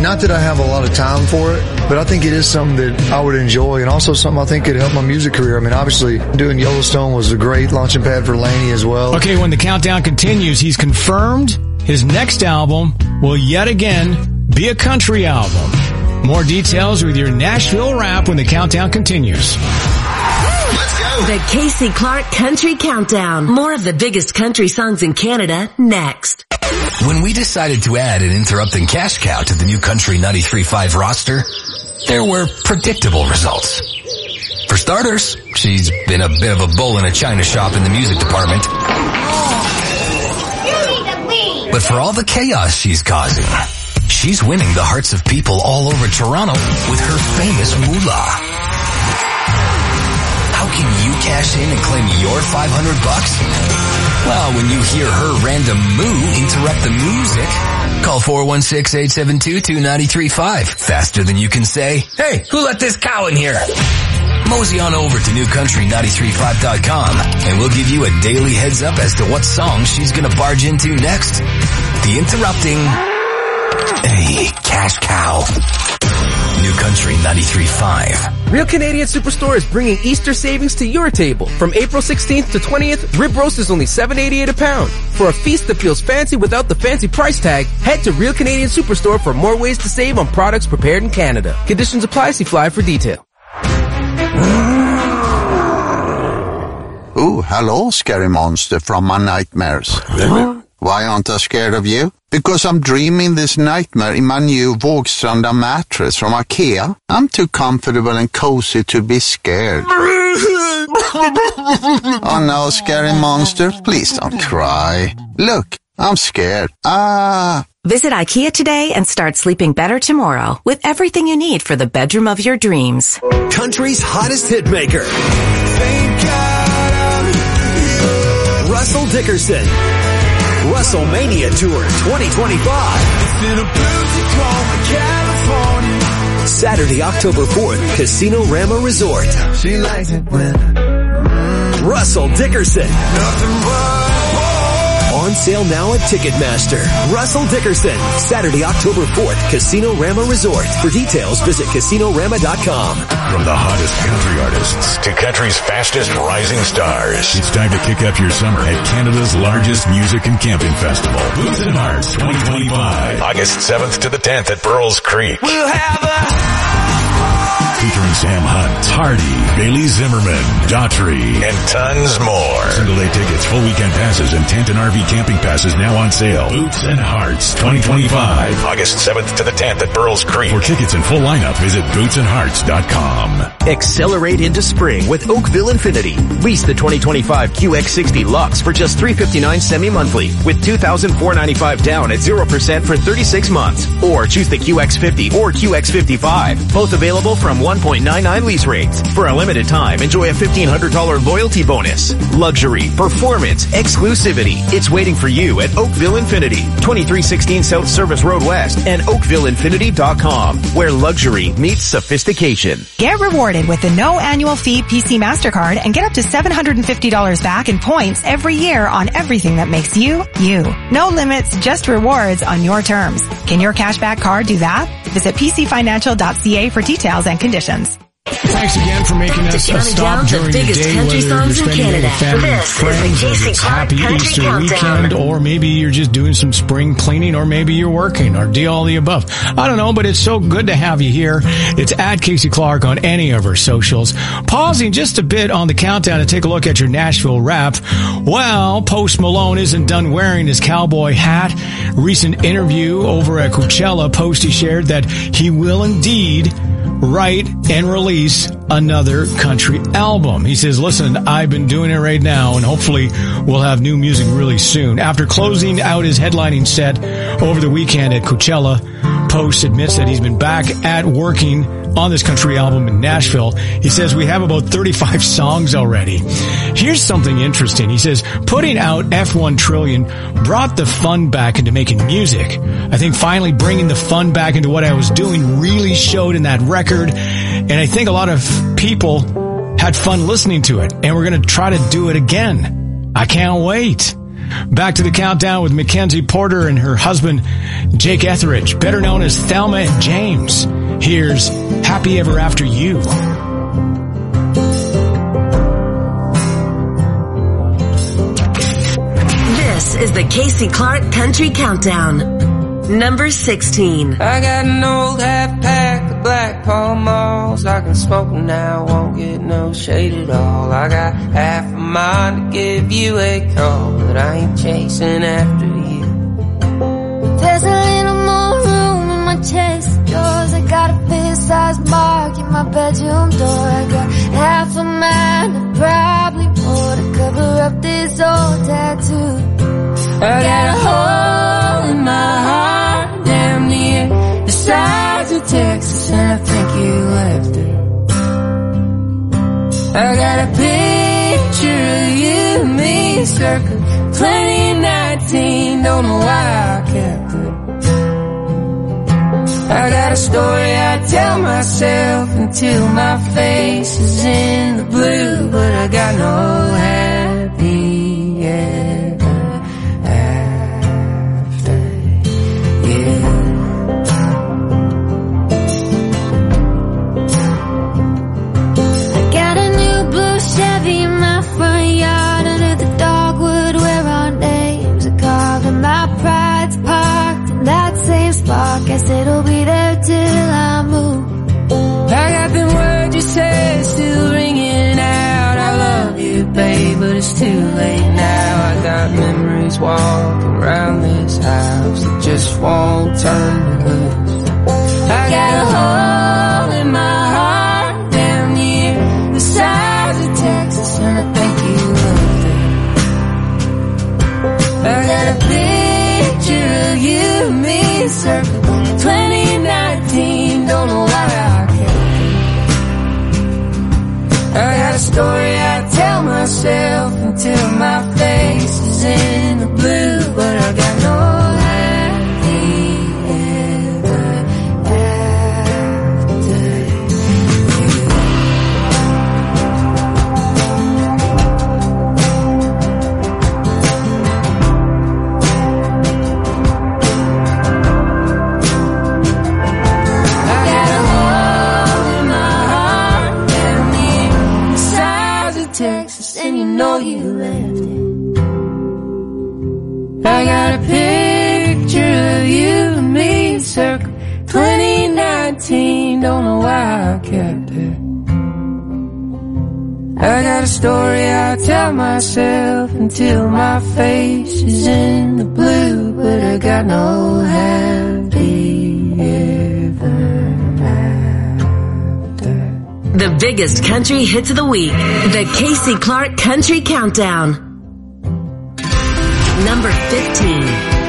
not that I have a lot of time for it, but I think it is something that I would enjoy, and also something I think could help my music career. I mean, obviously, doing Yellowstone was a great launching pad for Laney as well. Okay, when the countdown continues, he's confirmed his next album will yet again be a country album. More details with your Nashville Wrap when the countdown continues. Let's go. The Casey Clark Country Countdown. More of the biggest country songs in Canada next. When we decided to add an interrupting cash cow to the new Country 93.5 roster, there were predictable results. For starters, she's been a bit of a bull in a china shop in the music department. You need to leave. But for all the chaos she's causing, she's winning the hearts of people all over Toronto with her famous moolah. How can you cash in and claim your $500? Well, when you hear her random moo interrupt the music, call 416-872-2935. Faster than you can say, hey, who let this cow in here? Mosey on over to newcountry935.com and we'll give you a daily heads up as to what song she's gonna barge into next. The interrupting, hey, cash cow. New Country 93.5. Real Canadian Superstore is bringing Easter savings to your table. From April 16th to 20th, rib roast is only $7.88 a pound. For a feast that feels fancy without the fancy price tag, head to Real Canadian Superstore for more ways to save on products prepared in Canada. Conditions apply. See flyer for detail. Oh, hello, scary monster from my nightmares. Why aren't I scared of you? Because I'm dreaming this nightmare in my new Vågstranda mattress from IKEA. I'm too comfortable and cozy to be scared. Oh no, scary monster, please don't cry. Look, I'm scared. Visit IKEA today and start sleeping better tomorrow with everything you need for the bedroom of your dreams. Country's hottest hitmaker, Russell Dickerson. WrestleMania Tour 2025. Saturday, October 4th, Casino Rama Resort. She likes it when Russell Dickerson. On sale now at Ticketmaster. Russell Dickerson. Saturday, October 4th, Casino Rama Resort. For details, visit casinorama.com. From the hottest country artists to country's fastest rising stars, it's time to kick up your summer at Canada's largest music and camping festival, Boots and Hearts 2025. August 7th to the 10th at Burles Creek. We'll have featuring Sam Hunt, Hardy, Bailey Zimmerman, Daughtry, and tons more. Single day tickets, full weekend passes, and tent and RV camping passes now on sale. Boots and Hearts 2025. August 7th to the 10th at Burles Creek. For tickets and full lineup, visit bootsandhearts.com. Accelerate into spring with Oakville Infinity. Lease the 2025 QX60 Lux for just $359 semi-monthly with $2,495 down at 0% for 36 months. Or choose the QX50 or QX55. Both available from 1.99 lease rates. For a limited time, enjoy a $1,500 loyalty bonus. Luxury, performance, exclusivity. It's waiting for you at Oakville Infinity, 2316 South Service Road West and oakvilleinfinity.com, where luxury meets sophistication. Get rewarded with the no annual fee PC MasterCard and get up to $750 back in points every year on everything that makes you, you. No limits, just rewards on your terms. Can your cashback card do that? Visit pcfinancial.ca for details and conditions. Thanks again for making us stop during the day, whether you're spending it with family and friends, whether it's Happy Easter weekend, or maybe you're just doing some spring cleaning, or maybe you're working, or do all the above. I don't know, but it's so good to have you here. It's at Casey Clark on any of our socials. Pausing just a bit on the countdown to take a look at your Nashville Wrap. Well, Post Malone isn't done wearing his cowboy hat. Recent interview over at Coachella, Posty shared that he will indeed write and release another country album. He says, listen, I've been doing it right now, and hopefully we'll have new music really soon. After closing out his headlining set over the weekend at Coachella, Post admits that he's been back at working on this country album in Nashville. He says, we have about 35 songs already. Here's something interesting. He says, putting out F1 Trillion brought the fun back into making music. I think finally bringing the fun back into what I was doing really showed in that record. And I think a lot of people had fun listening to it. And we're going to try to do it again. I can't wait. Back to the countdown with Mackenzie Porter and her husband, Jake Etheridge, better known as Thelma James. Here's Happy Ever After You. This is the Casey Clark Country Countdown. Number 16. I got an old half pack of Black Pall Malls. I can smoke them now, won't get no shade at all. I got half a mind to give you a call, but I ain't chasing after you. There's a little more room in my chest of drawers. I got a fist-sized mark in my bedroom door. I got half a mind and probably more to cover up this old tattoo. I got a hole in my heart down near the sides of Texas, and I think you left it. I got a picture of you and me circa 2019, don't know why I kept it. I got a story I tell myself until my face is in the blue, but I got no happy ever after you. I got a new blue Chevy in my front yard under the dogwood where our names are carved, and my pride's parked in that same spot. Guess it'll be there till I move. I got them words you said still ringing out. I love you, babe, but it's too late now. I got memories walking around this house that just won't turn to loose. I got a hole in my heart down near the sides of Texas, and I think you loved it. I got a picture of you and me circa 2019, don't know why I kept it. I got a story I tell myself until my face is in the blue, but I got no happy ever after Texas, and you know you left it. I got a picture of you and me circa 2019, don't know why I kept it. I got a story I tell myself until my face is in the blue, but I got no happy ever. The biggest country hits of the week. The Casey Clark Country Countdown. Number 15.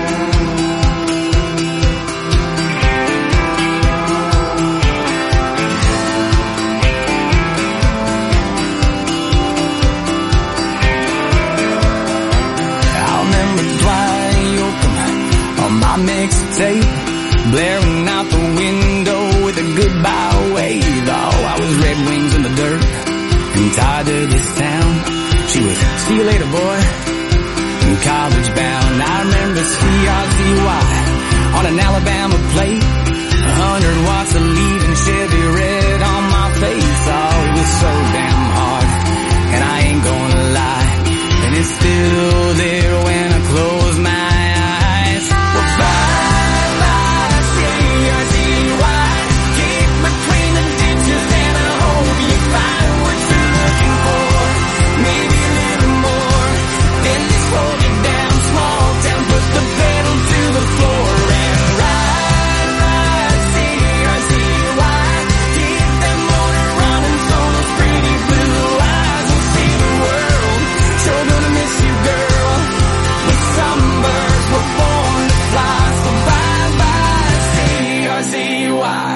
I remember Dwight Yoakam on my mixtape, blaring out the window with a goodbye wave. Oh, I was Red Wings in the dirt and tied to this town. She was see you later, boy, and college bound. I remember CRTY on an Alabama plate, 100 watts of lead and Chevy red on my face. Oh, it was so damn hard, and I ain't gonna lie, and it's still there when I close my eyes. Well, bye-bye, CRTY, kick between the ditches, and I hope you find what you're looking for. Maybe a little more than this holding down small town. Put the pedal to the floor and ride, CRTY. Keep that motor running so those pretty blue eyes will see the world. Sure gonna miss you, girl, but some birds were born to fly. So bye-bye, CRTY.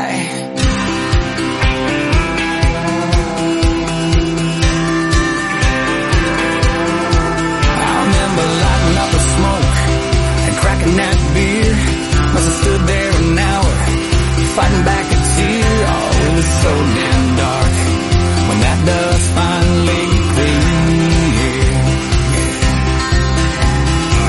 I remember lighting up a smoke and cracking that beer. Must have stood there an hour, fighting back a tear. Oh, it was so damn dark when that dust finally cleared.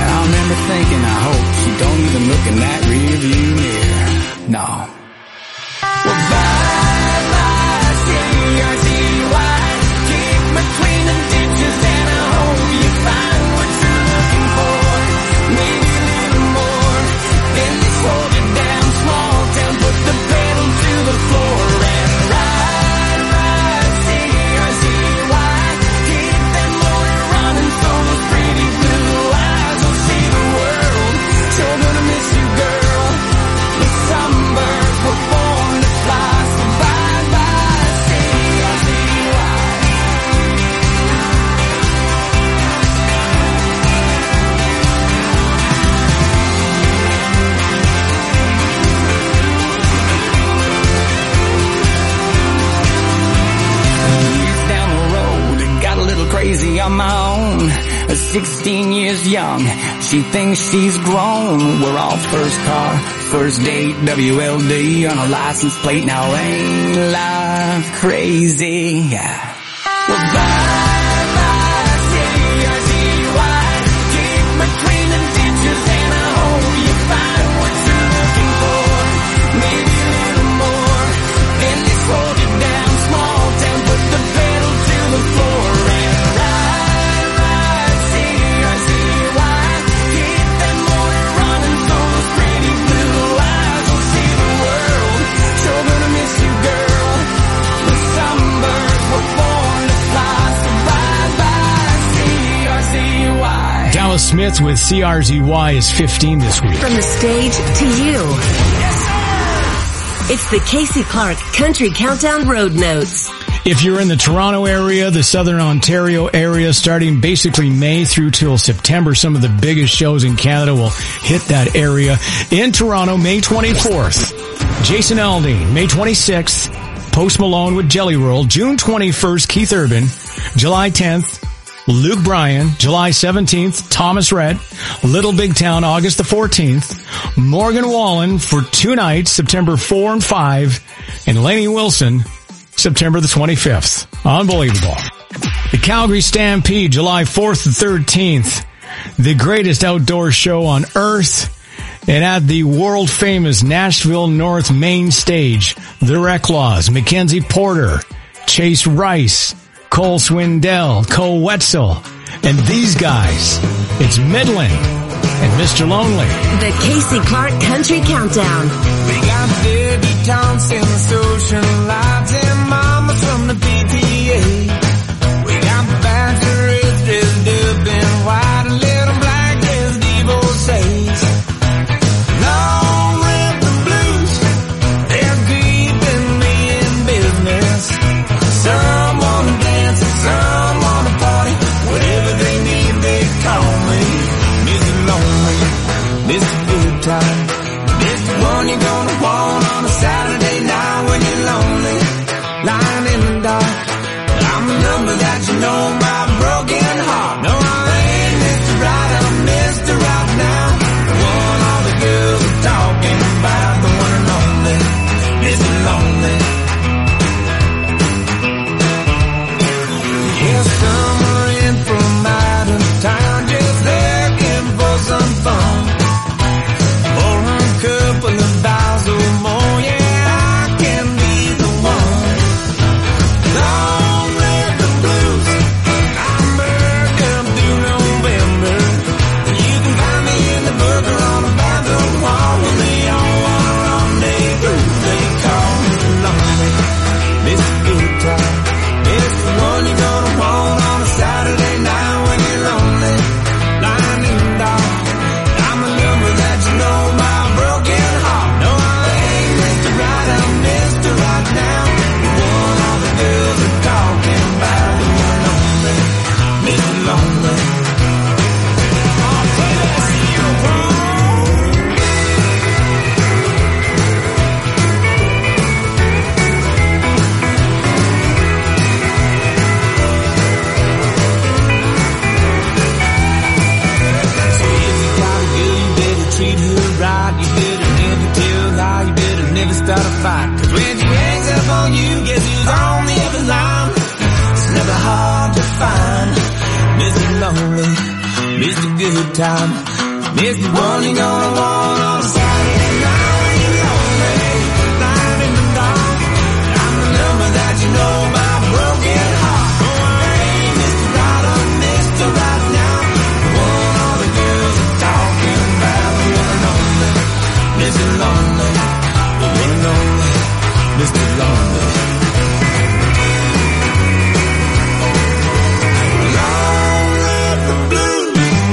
of my own, 16 years young. She thinks she's grown. We're off first car, first date, WLD on a license plate. Now ain't life crazy? Well, bye-bye, C-R-Z-Y. Keep between the ditches and I hope you find what you're looking for. Maybe a little more. At least hold it down, small town, put the pedal to the floor and ride, C-R-Z-Y. Keep that motor running so those pretty blue eyes will see the world. Sure gonna miss you, girl. The sunbirds were born to fly, so bye-bye, C-R-Z-Y. Dallas Smith with CRZY is 15 this week. From the stage to you. It's the Casey Clark Country Countdown Road Notes. If you're in the Toronto area, the Southern Ontario area, starting basically May through till September, some of the biggest shows in Canada will hit that area. In Toronto, May 24th, Jason Aldean. May 26th, Post Malone with Jelly Roll. June 21st, Keith Urban. July 10th, Luke Bryan. July 17th, Thomas Rhett. Little Big Town, August the 14th. Morgan Wallen for 2 nights, September 4 and 5. And Lainey Wilson, September the 25th. Unbelievable. The Calgary Stampede, July 4th to 13th. The greatest outdoor show on earth. And at the world famous Nashville North main stage, the Reclaws, Mackenzie Porter, Chase Rice, Cole Swindell, Cole Wetzel, and these guys. It's Midland and Mr. Lonely. The Casey Clark Country Countdown. We got Debbie Thompson, socialites, and mamas from the PTA. We got bachelors dressed up in white, and little black as divorcees. Long live the blues, they're keeping me in business. Some wanna dance and some wanna party. Whatever they need, they call me Mr. Lonely. This is a good time. This is one you're gonna want on a Saturday night when you're lonely, lying in the dark. I'm the number that you know, my broken heart. No, I ain't Mr. Right, I'm Mr. Right now. The one all the girls are talking about, the one and only Mr. Lonely. Yeah, summer in from out of town, just looking for some fun. For a couple of vows or more, yeah, I can be the one. Long live the blues, I'm burned up through November. You can find me in the book or on a bathroom wall when they all want a rendezvous. They call me lonely. This is a good time. It's the one you're gonna want on a Saturday night when you're lonely, lying in the dark. I'm a number that you know, my broken heart. No, I ain't Mr. Right, I'm Mr. Right now. The one all the girls are talking about, the one only Mr. Lonely. I'll play that for you, So if you got a girl, you better treat her right. You better never tell a lie, you better never start a fight. 'Cause when she hangs up on you, guess who's on the other line? It's never hard to find Mr. Lonely, Mr. Good Time, Mr. One you're gonna want on a Saturday night when you're lonely, lying in the dark. I'm the number that you know, my broken heart. Oh, I ain't Mr. Right, I'm Mr. Right now. The one all the girls are talking about, the one and only Mr. Lonely, the one and only Mr. Lonely. Long live the blues.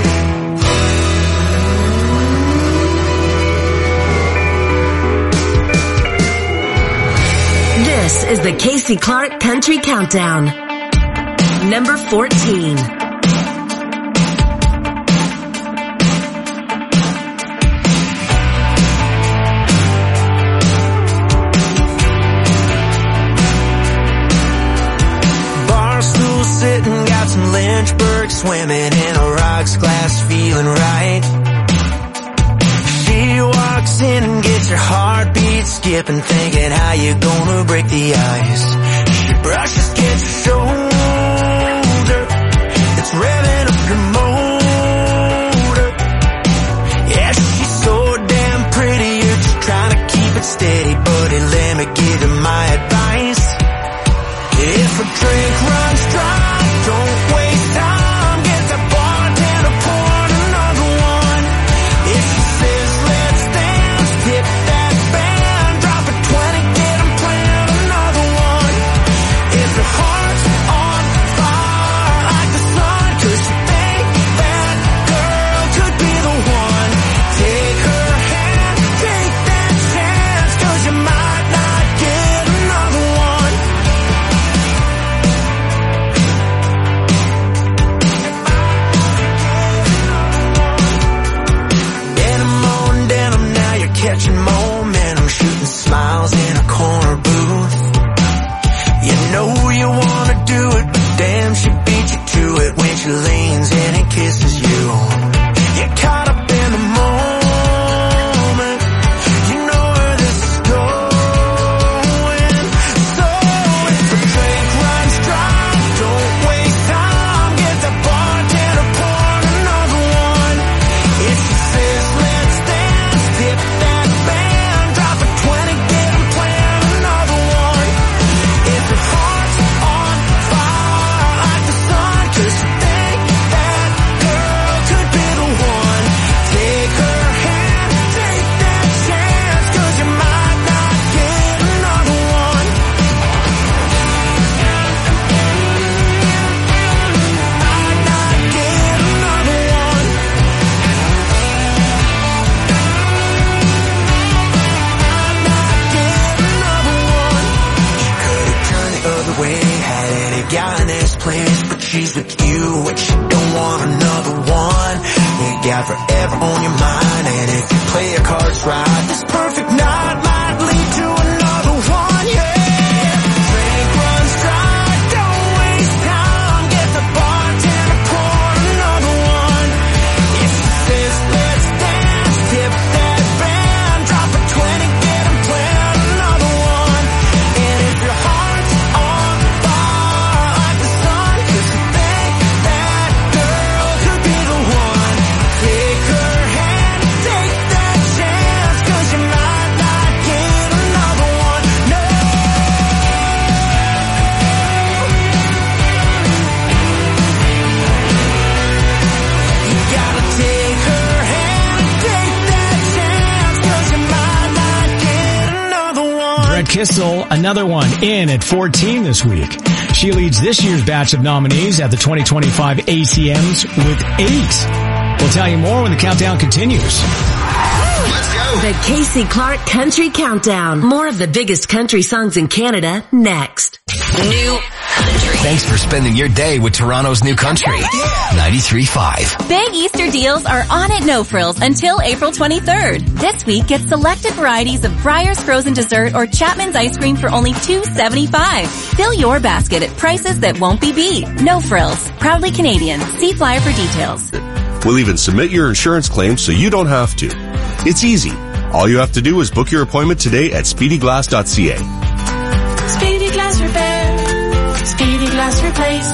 This is the Casey Clark Country Countdown. Number 14. Barstool sitting, got some Lynchburg skipping, thinking how you gonna break the ice. She brushes against your shoulder, it's revving up your motor. Yeah, she's so damn pretty, you're just trying to keep it steady. Buddy, let me give you my advice. If a drink runs dry, don't waste time, get the bartender, pour another one. If she says let's dance, tip that band, drop a 20, get 'em playing another one. If your heart's on fire like the sun, 'cause you think that girl could be the one, take her hand, take that chance, 'cause you might not get another one. Catching momentum, shooting smiles in a corner booth. You know you wanna do it, but damn, she beat you to it when she leans in and kisses you. You're caught up in the moment, you know where this is going. So if the drink runs dry, don't waste time, get the bartender, pour another one. If she says let's dance, tip that band, drop a 20, get 'em playing another one. If your heart's on fire like the sun, 'cause you think that girl could be the one, take her hand, take that chance, 'cause you might not get another one. Might not get another one. Other way, had any guy in this place, but she's with you and she don't want another one. You got forever on your mind, and if you play your cards right, this perfect night might lead to another one. Yeah, drink runs dry, don't waste time, get the bartender, pour another one. If she says let's dance, tip that band, drop a 20, get 'em playing another one. And if your heart's on fire like the sun, 'cause you think that girl could be the one, take her hand, take that chance, 'cause you might not get another one. No. You gotta take her hand, take that chance, 'cause you might not get another one. Brett Kissel, another one, in at 14 this week. She leads this year's batch of nominees at the 2025 ACMs with 8. We'll tell you more when the countdown continues. The Casey Clark Country Countdown. More of the biggest country songs in Canada next. New Country. Thanks for spending your day with Toronto's New Country. 93.5. Big Easter deals are on at No Frills until April 23rd. This week, get selected varieties of Breyer's frozen dessert or Chapman's ice cream for only $2.75. Fill your basket at prices that won't be beat. No Frills. Proudly Canadian. See flyer for details. We'll even submit your insurance claim so you don't have to. It's easy. All you have to do is book your appointment today at speedyglass.ca. Speedy Glass Repair. Speedy Glass Replace.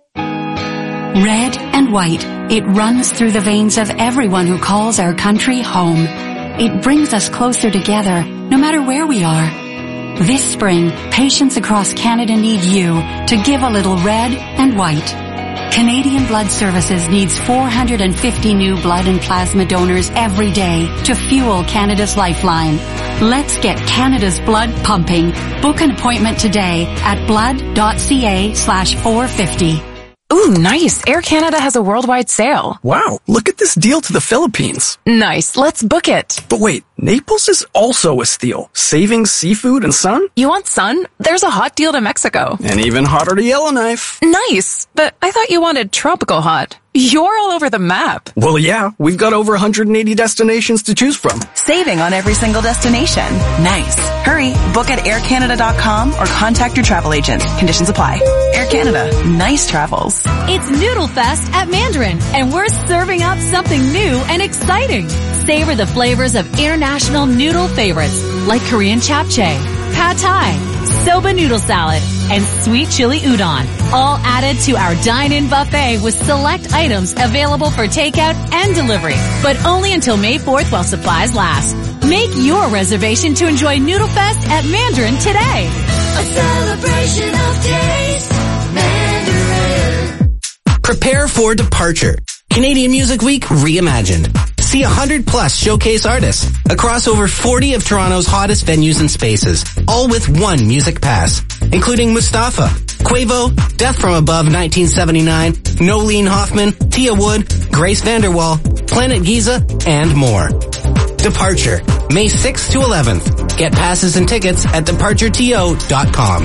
Red and white. It runs through the veins of everyone who calls our country home. It brings us closer together, no matter where we are. This spring, patients across Canada need you to give a little red and white. Canadian Blood Services needs 450 new blood and plasma donors every day to fuel Canada's lifeline. Let's get Canada's blood pumping. Book an appointment today at blood.ca/450. Ooh, nice. Air Canada has a worldwide sale. Wow, look at this deal to the Philippines. Nice, let's book it. But wait, Naples is also a steal. Savings, seafood, and sun? You want sun? There's a hot deal to Mexico. And even hotter to Yellowknife. Nice, but I thought you wanted tropical hot. You're all over the map. Well, yeah, we've got over 180 destinations to choose from. Saving on every single destination. Nice. Hurry, book at aircanada.com or contact your travel agent. Conditions apply. Air Canada. Nice travels. It's Noodle Fest at Mandarin, and we're serving up something new and exciting. Savor the flavors of international noodle favorites like Korean japchae, pad thai, soba noodle salad, and sweet chili udon, all added to our dine-in buffet with select items available for takeout and delivery, but only until May 4th while supplies last. Make your reservation to enjoy Noodle Fest at Mandarin today. A celebration of taste, Mandarin. Prepare for departure. Canadian Music Week reimagined. See 100+ showcase artists across over 40 of Toronto's hottest venues and spaces, all with one music pass, including Mustafa, Quavo, Death from Above 1979, Nolene Hoffman, Tia Wood, Grace Vanderwall, Planet Giza, and more. Departure, May 6th to 11th. Get passes and tickets at departureto.com.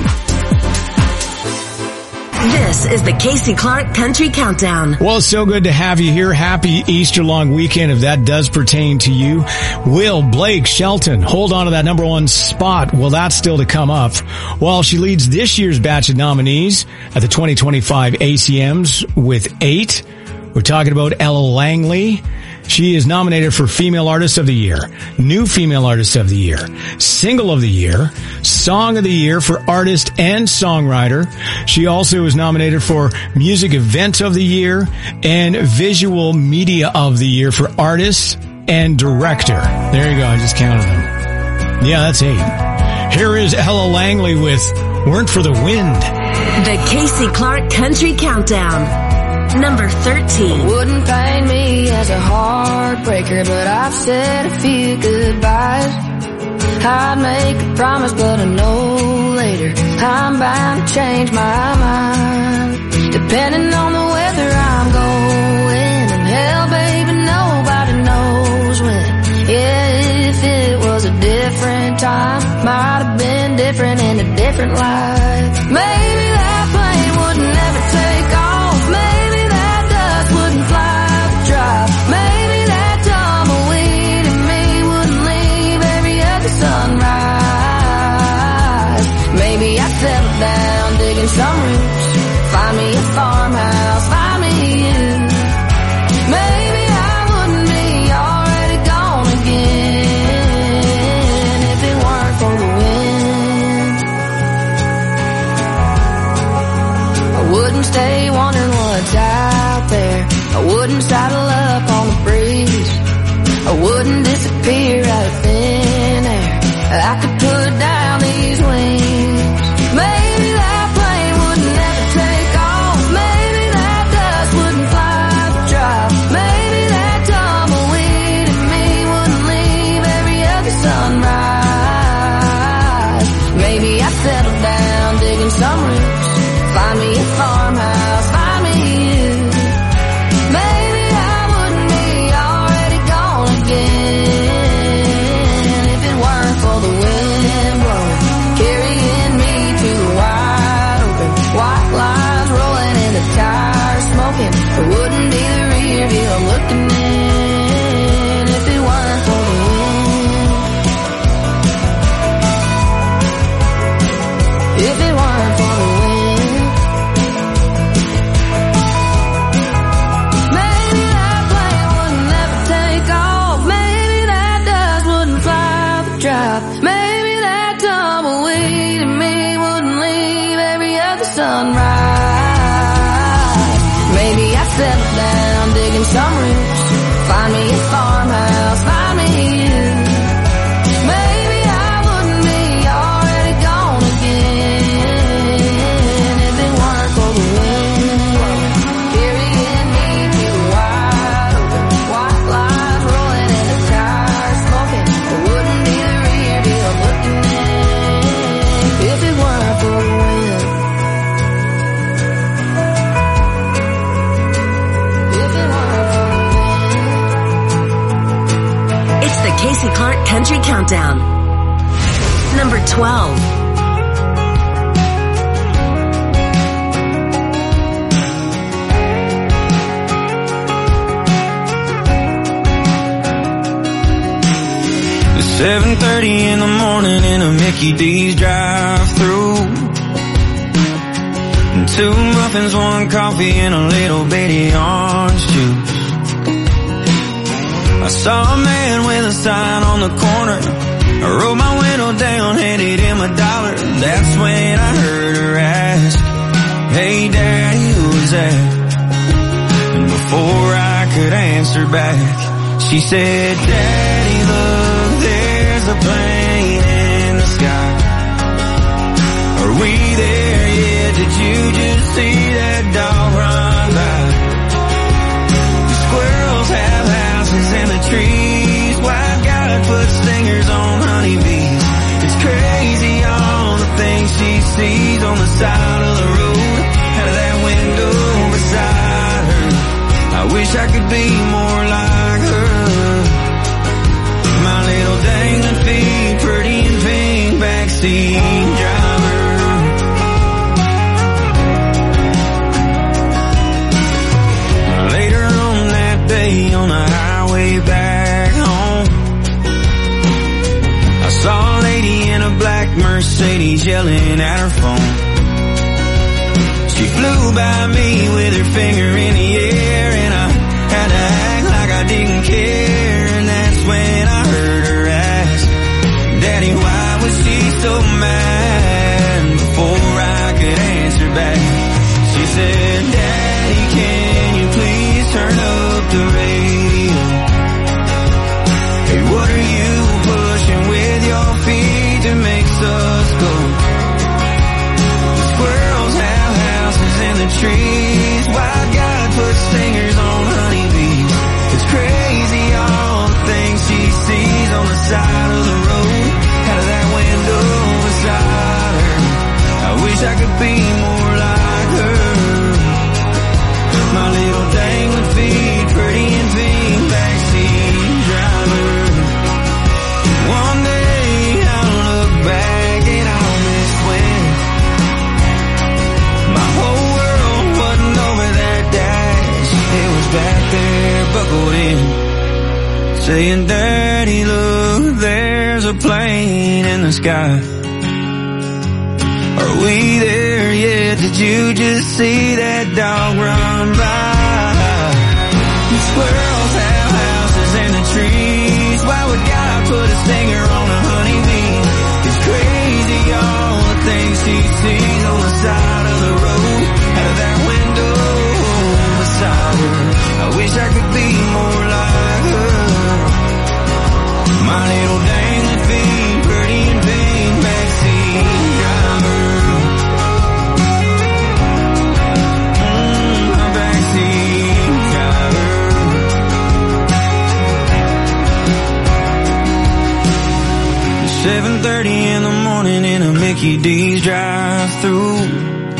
This is the Casey Clark Country Countdown. Well, it's so good to have you here. Happy Easter long weekend, if that does pertain to you. Will Blake Shelton hold on to that number one spot? Well, that's still to come up. While she leads this year's batch of nominees at the 2025 ACMs with 8. We're talking about Ella Langley. She is nominated for Female Artist of the Year, New Female Artist of the Year, Single of the Year, Song of the Year for Artist and Songwriter. She also is nominated for Music Event of the Year and Visual Media of the Year for Artist and Director. There you go, I just counted them. Yeah, that's 8. Here is Ella Langley with Weren't for the Wind. The Casey Clark Country Countdown. Number 13. Wouldn't paint me as a heartbreaker, but I've said a few goodbyes. I'd make a promise, but I know later I'm bound to change my mind. Depending on the weather I'm going, and hell, baby, nobody knows when. Yeah, if it was a different time, might have been different in a different life. Maybe that plane would never take off. Wouldn't fly the drive. Maybe that tumbleweed in me wouldn't leave every other sunrise. Maybe I'd settle down digging some roots, find me a farmhouse, find me you. Maybe I wouldn't be already gone again if it weren't for the wind. I wouldn't stay wondering what's out there. I wouldn't saddle up on the breeze. I wouldn't disappear out of thin air. I could put down these wings. Maybe that plane would never take off. Maybe that dust wouldn't fly the drive. Maybe that tumbleweed in me wouldn't leave every other sunrise. Maybe I'd settle down digging some roots, find me a farmhouse, find me you. Maybe I wouldn't be already gone again if it weren't for the wind blowing, carrying me to the wide open. White lines rolling in the tires smoking. I wouldn't be the rear view I'm looking in if it weren't for the wind. If it weren't for the wind. Maybe that tumbleweed in me wouldn't leave every other sunrise. Maybe I'd settle down digging some roots, find me a farmhouse, find me you. Maybe I wouldn't be already gone again if it weren't for the wind carrying me to the wide open. White lines rolling in the tires smoking. I wouldn't be the rear view I'm looking in if it weren't for the wind. If it weren't for the wind. It's the Casey Clark Country Countdown. Number 12. It's 7:30 in the morning in a Mickey D's drive-thru. And 2 muffins, 1 coffee, and a little bitty orange juice. I saw a man with a sign on the corner I rolled my window down, handed him $1. That's when I heard her ask, hey daddy, who's that? And before I could answer back, she said, daddy, look, there's a plane in the sky. Are we there yet? Did you just see that dog run by? The squirrels have houses in the trees. White God put stingers on honeybees. It's crazy all the things she sees on the side of the road, out of that window beside her. I wish I could be more like her. My little dangling feet, pretty and pink, backseat driver. Later on that day on the highway back home, I saw a lady in a black Mercedes yelling at her phone. She flew by me with her finger in the air, and I had to act like I didn't care. And that's when I heard her ask, Daddy, why was she so mad? Before I could answer back, she said, Daddy, can you please turn up the radio? Hey, what are you pushing with your feet that makes us go? The squirrels have houses in the trees. White God put stingers on honeybees. It's crazy all the things she sees on the side of the road, out of that window beside her. I wish I could be more like her. My little dangling feet, pretty and pink, backseat driver. One day I'll look back and I'll miss when my whole world wasn't over that dash. It was back there buckled in, saying, Daddy, look, there's a plane in the sky. Are we there yet? Did you just see that dog run by? The squirrels have houses in the trees. Why would God put a stinger on a honeybee? It's crazy all the things she sees on the side of the road, out of that window beside her. I wish I could be more like her. My little dangling feet, pretty and pink, backseat driver. My backseat driver. 7:30 in the morning in a Mickey D's drive-thru.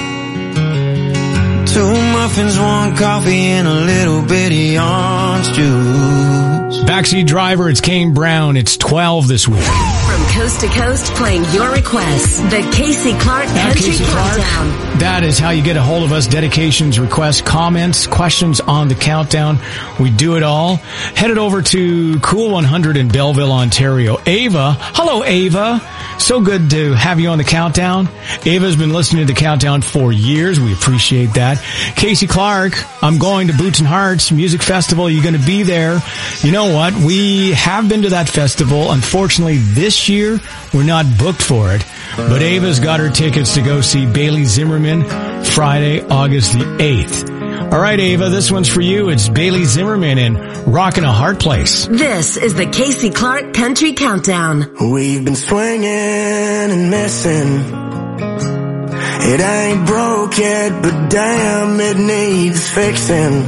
2 muffins, 1 coffee, and a little bitty orange juice. Backseat driver, it's Kane Brown. It's 12 this week. From coast to coast, playing your requests. The Casey Clark Country Countdown. That is how you get a hold of us. Dedications, requests, comments, questions on the countdown. We do it all. Headed over to Cool 100 in Belleville, Ontario. Ava. Hello, Ava. So good to have you on the countdown. Ava's been listening to the countdown for years. We appreciate that. Casey Clark, I'm going to Boots and Hearts Music Festival. You're going to be there. You know what? We have been to that festival. Unfortunately, this year, we're not booked for it. But Ava's got her tickets to go see Bailey Zimmerman Friday, August the 8th. All right, Ava, this one's for you. It's Bailey Zimmerman and Rockin' a Hard Place. This is the Casey Clark Country Countdown. We've been swinging and missing. It ain't broke yet, but damn, it needs fixing.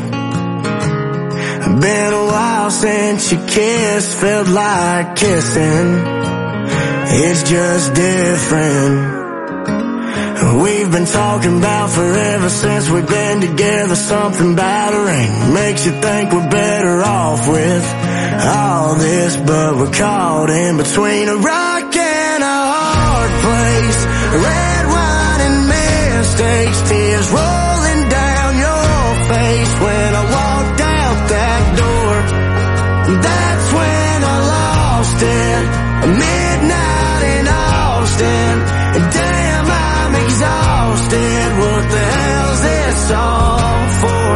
Been a while since you kissed, felt like kissing. It's just different. We've been talking about forever since we've been together. Something about a ring makes you think we're better off with all this, but we're caught in between a rock and a hard place. Red wine and mistakes, tears rolling down your face. When I walked out that door, that's when I lost it. Midnight in Austin, damn, I'm exhausted. What the hell's this all for?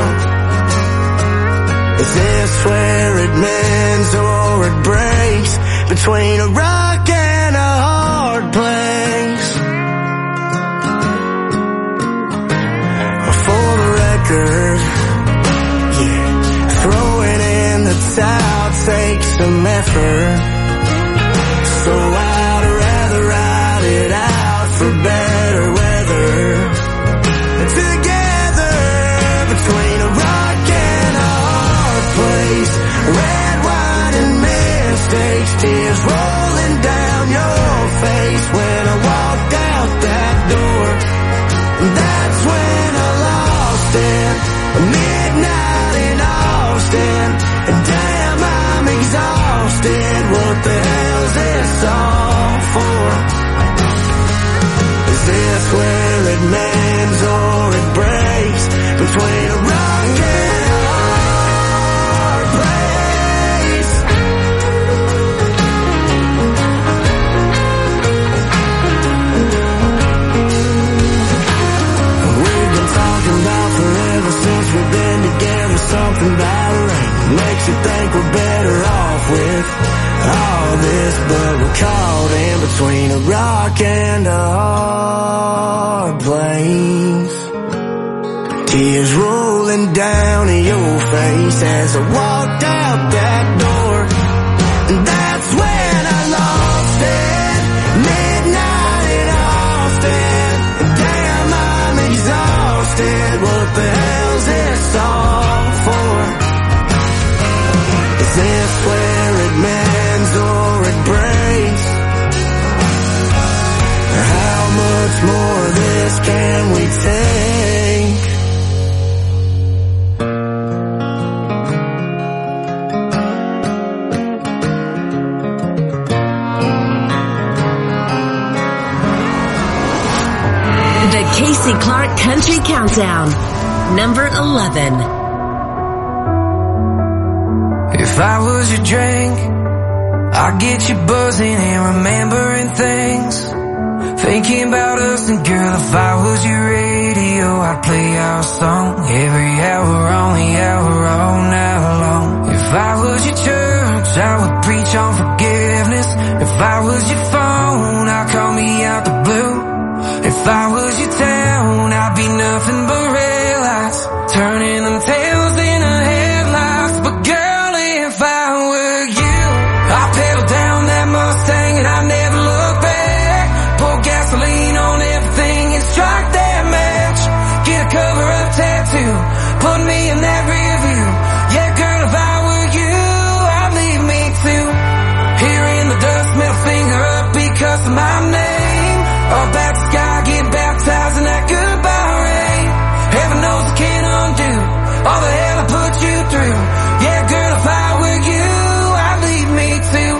Is this where it mends or it breaks? Between a rock and them effort. So I'd rather ride it out for better weather. Together between a rock and a hard place. Red wine and mistakes, tears rolling down your face. When I walked out that door, that's when I lost it. Midnight in Austin, and damn, I'm exhausted. What the hell's this all for? Is this where it mends or it breaks? Between a rock and a hard place. We've been talking about forever since we've been together. Something about rain makes you think we're better off with all this, but we're caught in between a rock and a hard place. Tears rolling down your face as I walked out that door, and that's when I lost it. Midnight in Austin, damn, I'm exhausted. What the hell's this all for? Is this where it mends or it breaks? How much more of this can we take? The Casey Clark Country Countdown, number 11. If I was your drink, I'd get you buzzing and remembering things, thinking about us. And girl, if I was your radio, I'd play our song every hour on the hour all night long. If I was your church, I would preach on forgiveness. If I was your phone, I'd call me out the blue. If I was your town, I'd be nothing but red lights, turning them tails into headlights. But girl, if I were you, I'd pedal down that Mustang and I'd never look back. Pour gasoline on everything and strike that match. Get a cover-up tattoo, put me in that rear view. Yeah, girl, if I were you, I'd leave me too. Here in the dust, middle finger up because of my name. Up at the sky, get baptized in that goodbye rain. Heaven knows I can't undo all the hell I put you through. Yeah, girl, if I were you, I'd leave me too.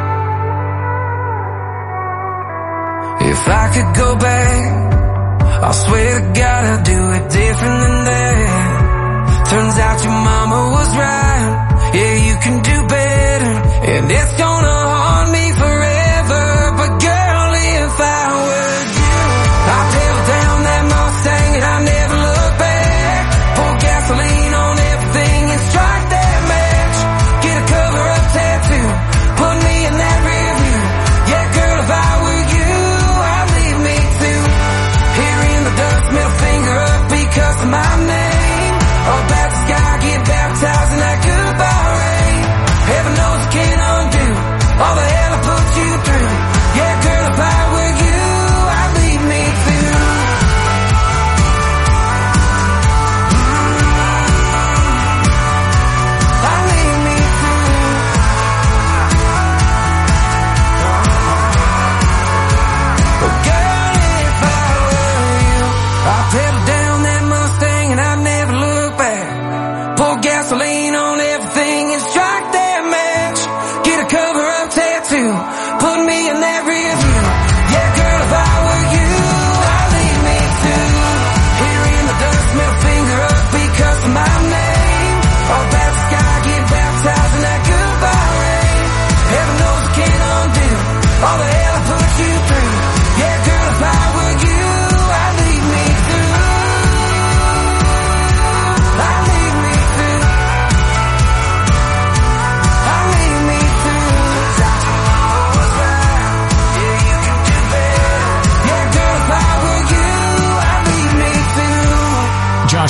If I could go back, I swear to God I'd do it different than that. Turns out your mama was right. Yeah, you can do better, and it's gonna haunt me forever. But girl, if I were you, I'd pedal down that Mustang and I'd never look back. Pour gasoline on everything and strike that match. Get a cover-up tattoo, put me in that rear view. Yeah, girl, if I were you, I'd leave me too. Here in the dust, middle finger up because of my name. Up at the sky, get baptized in that goodbye rain. Heaven knows I can't undo all the hell I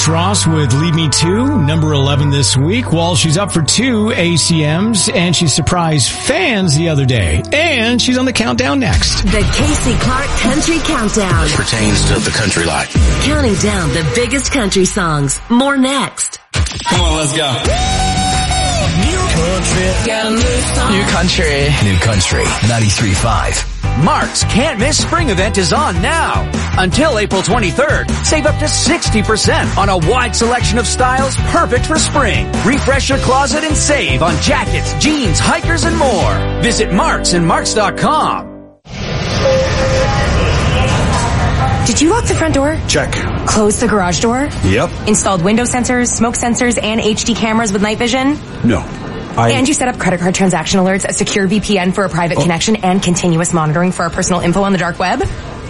Alex Ross with Lead Me To, number 11 this week. Well, she's up for 2 ACMs, and she surprised fans the other day. And she's on the countdown next. The Casey Clark Country Countdown. It pertains to the country life. Counting down the biggest country songs. More next. Come on, let's go. New country. New country, 93.5. Mark's Can't Miss Spring event is on now. Until April 23rd, save up to 60% on a wide selection of styles perfect for spring. Refresh your closet and save on jackets, jeans, hikers, and more. Visit Marks and Marks.com. Did you lock the front door? Check. Close the garage door? Yep. Installed window sensors, smoke sensors, and HD cameras with night vision? No. And you set up credit card transaction alerts, a secure VPN for a private connection, and continuous monitoring for our personal info on the dark web?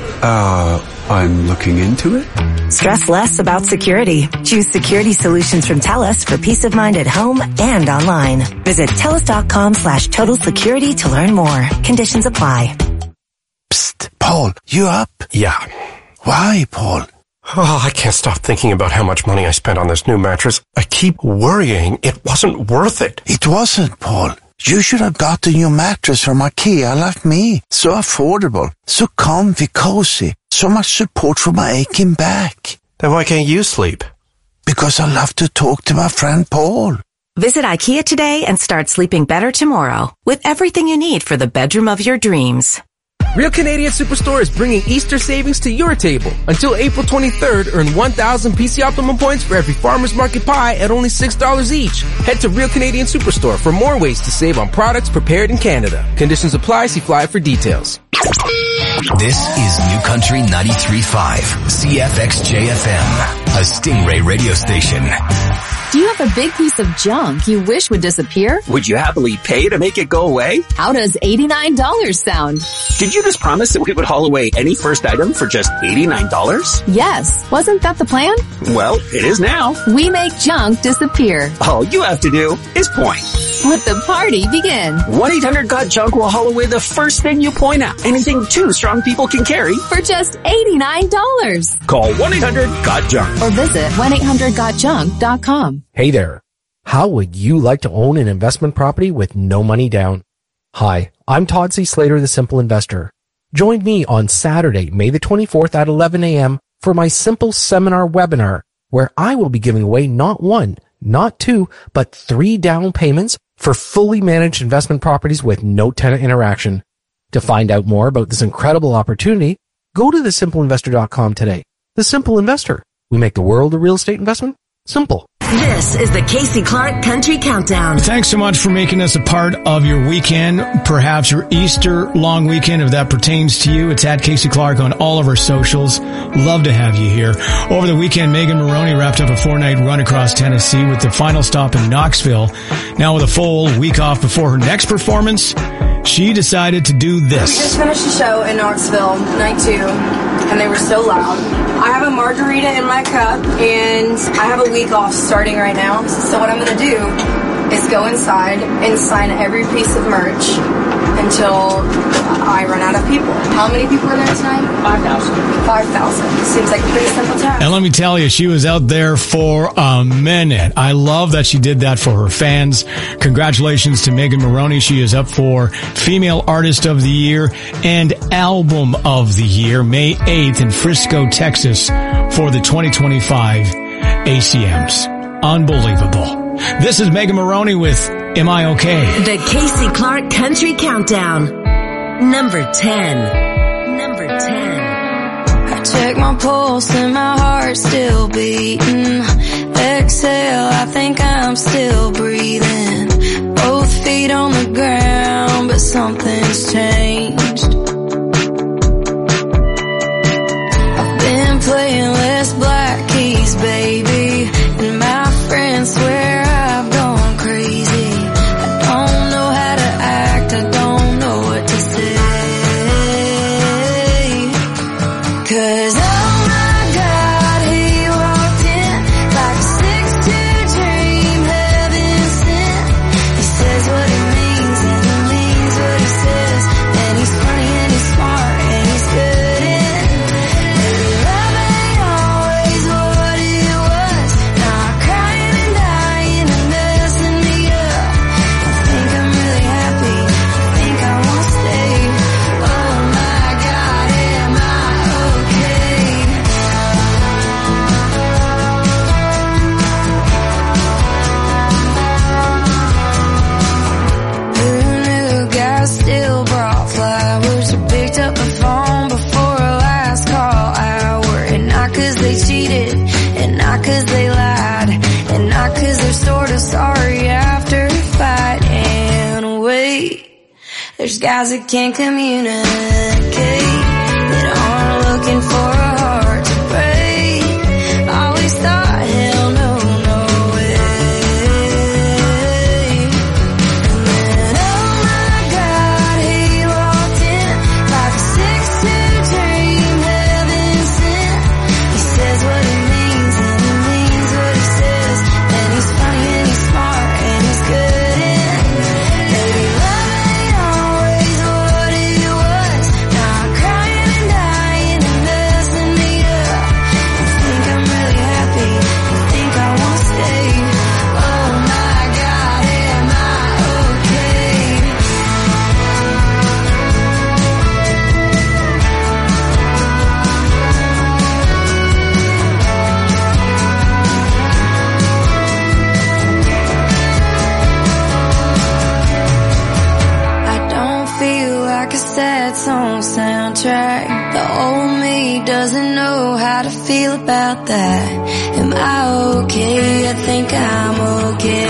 I'm looking into it. Stress less about security. Choose security solutions from TELUS for peace of mind at home and online. Visit TELUS.com/total security to learn more. Conditions apply. Psst, Paul, you up? Yeah. Why, Paul? Oh, I can't stop thinking about how much money I spent on this new mattress. I keep worrying it wasn't worth it. It wasn't, Paul. You should have got the new mattress from IKEA like me. So affordable, so comfy, cozy, so much support for my aching back. Then why can't you sleep? Because I love to talk to my friend Paul. Visit IKEA today and start sleeping better tomorrow with everything you need for the bedroom of your dreams. Real Canadian Superstore is bringing Easter savings to your table. Until April 23rd, earn 1,000 PC Optimum points for every Farmer's Market pie at only $6 each. Head to Real Canadian Superstore for more ways to save on products prepared in Canada. Conditions apply. See flyer for details. This is New Country 93.5, CFXJFM, a Stingray radio station. Do you have a big piece of junk you wish would disappear? Would you happily pay to make it go away? How does $89 sound? Did you just promise that we would haul away any first item for just $89? Yes. Wasn't that the plan? Well, it is now. We make junk disappear. All you have to do is point. Let the party begin. 1-800-GOT-JUNK will haul away the first thing you point at. Anything two strong people can carry. For just $89. Call 1-800-GOT-JUNK. Or visit 1-800-GOTJUNK.com. Hey there. How would you like to own an investment property with no money down? Hi, I'm Todd C. Slater, the Simple Investor. Join me on Saturday, May the 24th at 11 a.m. for my Simple Seminar webinar, where I will be giving away not one, not two, but 3 down payments for fully managed investment properties with no tenant interaction. To find out more about this incredible opportunity, go to thesimpleinvestor.com today. The Simple Investor. We make the world of real estate investment simple. This is the Casey Clark Country Countdown. Thanks so much for making us a part of your weekend, perhaps your Easter long weekend, if that pertains to you. It's at Casey Clark on all of our socials. Love to have you here. Over the weekend, Megan Moroney wrapped up a 4-night run across Tennessee with the final stop in Knoxville. Now with a full week off before her next performance, she decided to do this. We just finished the show in Knoxville, night 2, and they were so loud. I have a margarita in my cup, and I have a week off starting right now. So what I'm going to do is go inside and sign every piece of merch until I run out of people. How many people are there tonight? 5,000. 5,000. Seems like a pretty simple task. And let me tell you, she was out there for a minute. I love that she did that for her fans. Congratulations to Megan Moroney. She is up for Female Artist of the Year and Album of the Year, May 8th in Frisco, Texas for the 2025 ACMs. Unbelievable. This is Megan Moroney with Am I Okay? The Casey Clark Country Countdown. Number 10. Number 10. I check my pulse and my heart's still beating. Exhale, I think I'm still breathing. Both feet on the ground, but something's changed. I've been playing less black keys, baby, and my friends swear I've gone crazy. I don't know how to act, I don't know what to say. 'Cause oh my God, he walked in like a 6'2" dream, heaven sent. He says what he means and he means what he says, and he's There's guys that can't communicate, that aren't looking for a heart to break. Always thought, hell no, no way. And then, oh my God, he walked in like a 6'2" dream heaven sent. He says what he means and he means what he says. And he's funny and he's smart and he's good in. Maybe love ain't always what it was. Now I'm crying and dying and messing me up. You think I'm really happy, you think I won't stay. Oh my God, am I okay? I don't feel like a sad song soundtrack. The old me doesn't know how to feel about that. Am I okay? I think I'm okay.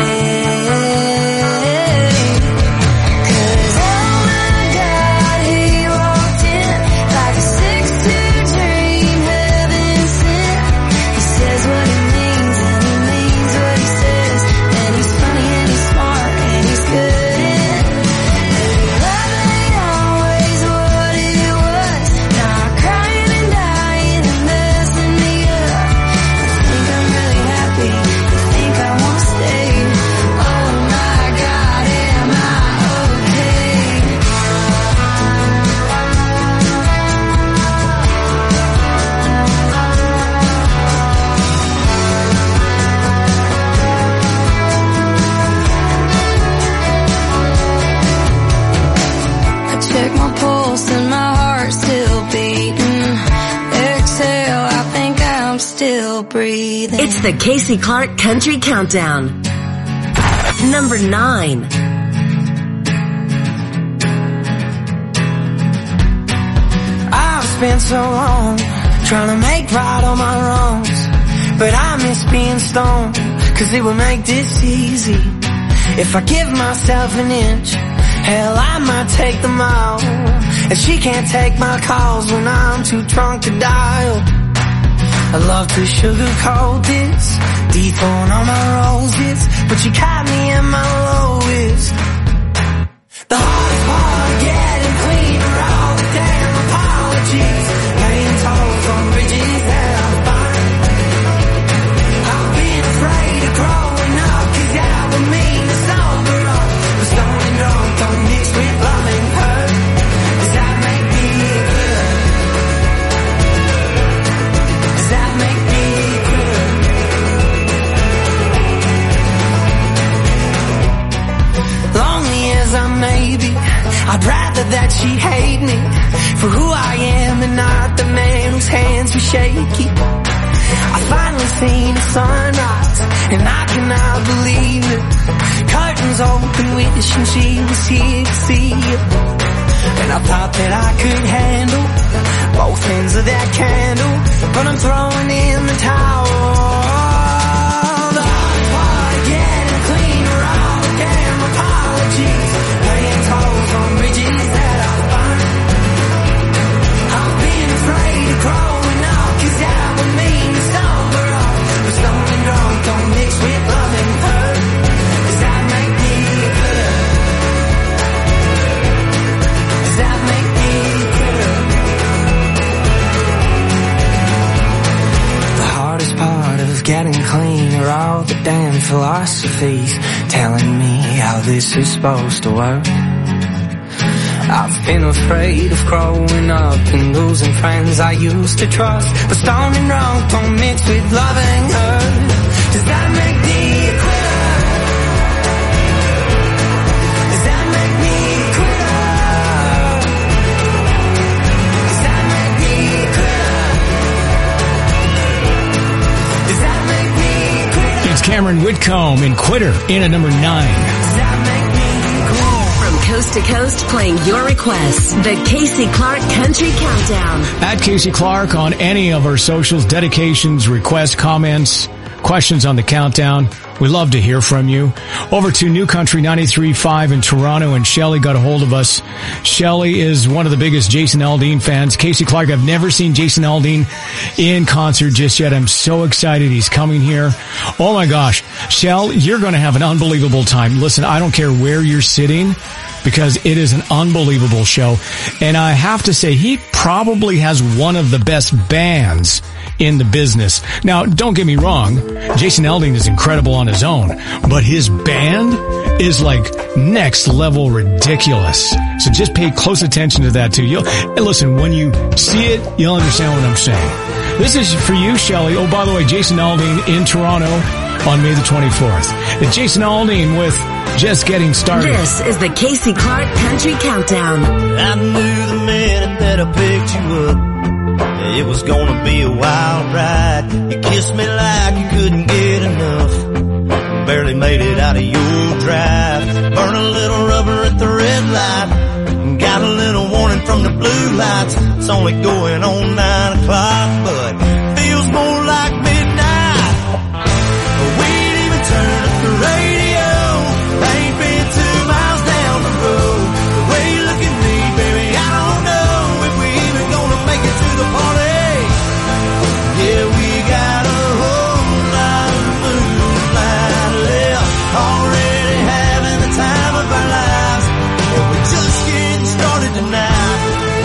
'Cause oh my God, he walked in like a 6'2" dream heaven sent. He says what he means and he means what he says. And he's funny and he's smart and he's good in. Maybe love ain't always what it was. Now I'm crying and dying and messing me up. You think I'm really happy, you think I won't stay. Oh my God, am I okay? I check my pulse and my heart's still beating. Exhale, I think I'm still breathing. It's the Casey Clark Country Countdown. Number 9. I've spent so long trying to make right all my wrongs, but I miss being stoned, 'cause it would make this easy. If I give myself an inch, hell, I might take the mile. And she can't take my calls when I'm too drunk to dial. I love to sugarcoat this, dethrone all my roses, but you caught me in my lowest. The hardest part of getting clean are all the damn apologies, paying tolls on bridges that I'm fine. I've been afraid of growing up, 'cause that would mean to sober up. But stoned and drunk don't mix with love and hurt. Does that make me good? Does that make me good? Lonely as I may be, I'd rather that she hate me for who I am and not the man whose hands were shaky. I finally seen the sunrise and I cannot believe it. Curtains open, wishing she was here to see it. And I thought that I could handle both ends of that candle, but I'm throwing in the towel. The hardest part of getting clean are all the damn apologies, paying tolls on bridges that I find. I've been afraid of growing up, 'cause that would mean to sober up. But stoned and drunk don't mix with love and hurt. Does that make me good? Does that make me good? The hardest part of getting clean are all the damn philosophies telling me how this is supposed to work. I've been afraid of growing up and losing friends I used to trust. But stoned and drunk don't mix with love and hurt. Does that make me a quitter? Does that make me a quitter? Does that make me a quitter? Does that make me a quitter? It's Cameron Whitcomb in Quitter in at number 9. From coast to coast, playing your requests. The Casey Clark Country Countdown. At Casey Clark on any of our socials, dedications, requests, comments, questions on the countdown. We love to hear from you. Over to New Country 93.5 in Toronto, and Shelley got a hold of us. Shelley is one of the biggest Jason Aldean fans. Casey Clark, I've never seen Jason Aldean in concert just yet. I'm so excited he's coming here. Oh my gosh. Shell, you're going to have an unbelievable time. Listen, I don't care where you're sitting, because it is an unbelievable show. And I have to say, he probably has one of the best bands in the business. Now, don't get me wrong, Jason Aldean is incredible on his own, but his band is like next level ridiculous. So just pay close attention to that too. And listen, when you see it, you'll understand what I'm saying. This is for you, Shelley. Oh, by the way, Jason Aldean in Toronto on May the 24th. It's Jason Aldean with Just Getting Started. This is the Casey Clark Country Countdown. I knew the minute that I picked you up, it was gonna be a wild ride. You kissed me like you couldn't get enough. Barely made it out of your drive. Burn a little rubber at the red light. Got a little warning from the blue lights. It's only going on 9 o'clock, but feels more like midnight. We ain't even turned up the radio. Ain't been 2 miles down the road. The way you look at me, baby, I don't know if we even gonna make it to the party. Yeah, we got a whole lot of moonlight left. Already having the time of our lives. And we're just getting started tonight.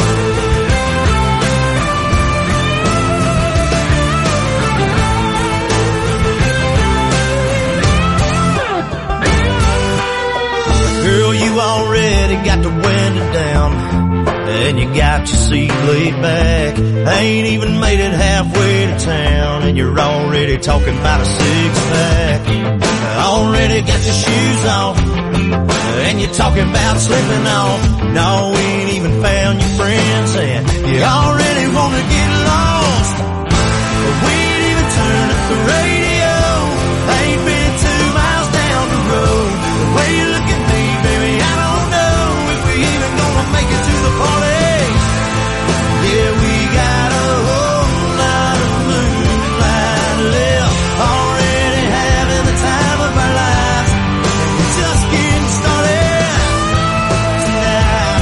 Girl, you already got the window down, and you got your seat laid back. Ain't even made it halfway to town, and you're already talking about a six-pack. Already got your shoes off, and you're talking about slipping off. No, we ain't even found your friends, and you already wanna get lost. But we ain't even turned up the radio. Ain't been 2 miles down the road. The way you look at me, baby, I don't know if we even gonna make it to the party. Yeah, we got a whole lot of moonlight left. Already having the time of our lives. And we're just getting started tonight.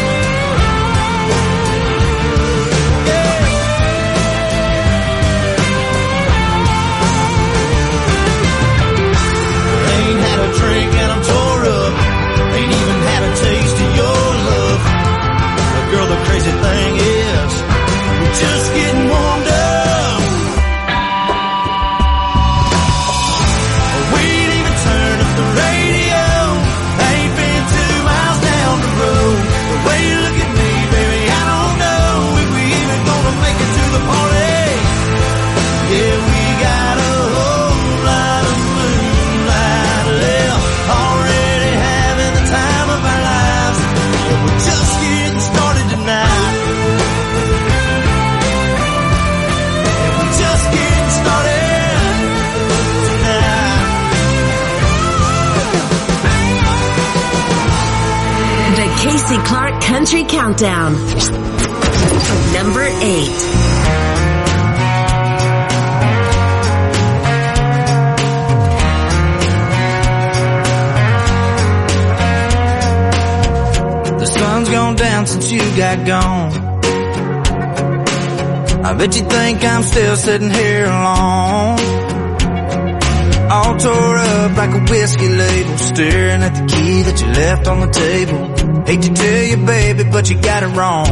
Yeah. Ain't had a drink and I'm tore up. Ain't even had a taste of your love. But girl, the crazy thing is, we're just getting warmed up. We ain't even turned up the radio. Ain't been 2 miles down the road. The way you look at me, baby, I don't know if we even gonna make it to the party. Yeah, we got a whole lot of moonlight left. Already having the time of our lives. And we're just getting started tonight. And we're just getting started tonight. The Casey Clark Country Countdown. Number 8. The sun's gone down since you got gone. I bet you think I'm still sitting here alone, all tore up like a whiskey label, staring at the key that you left on the table. Hate to tell you, baby, but you got it wrong.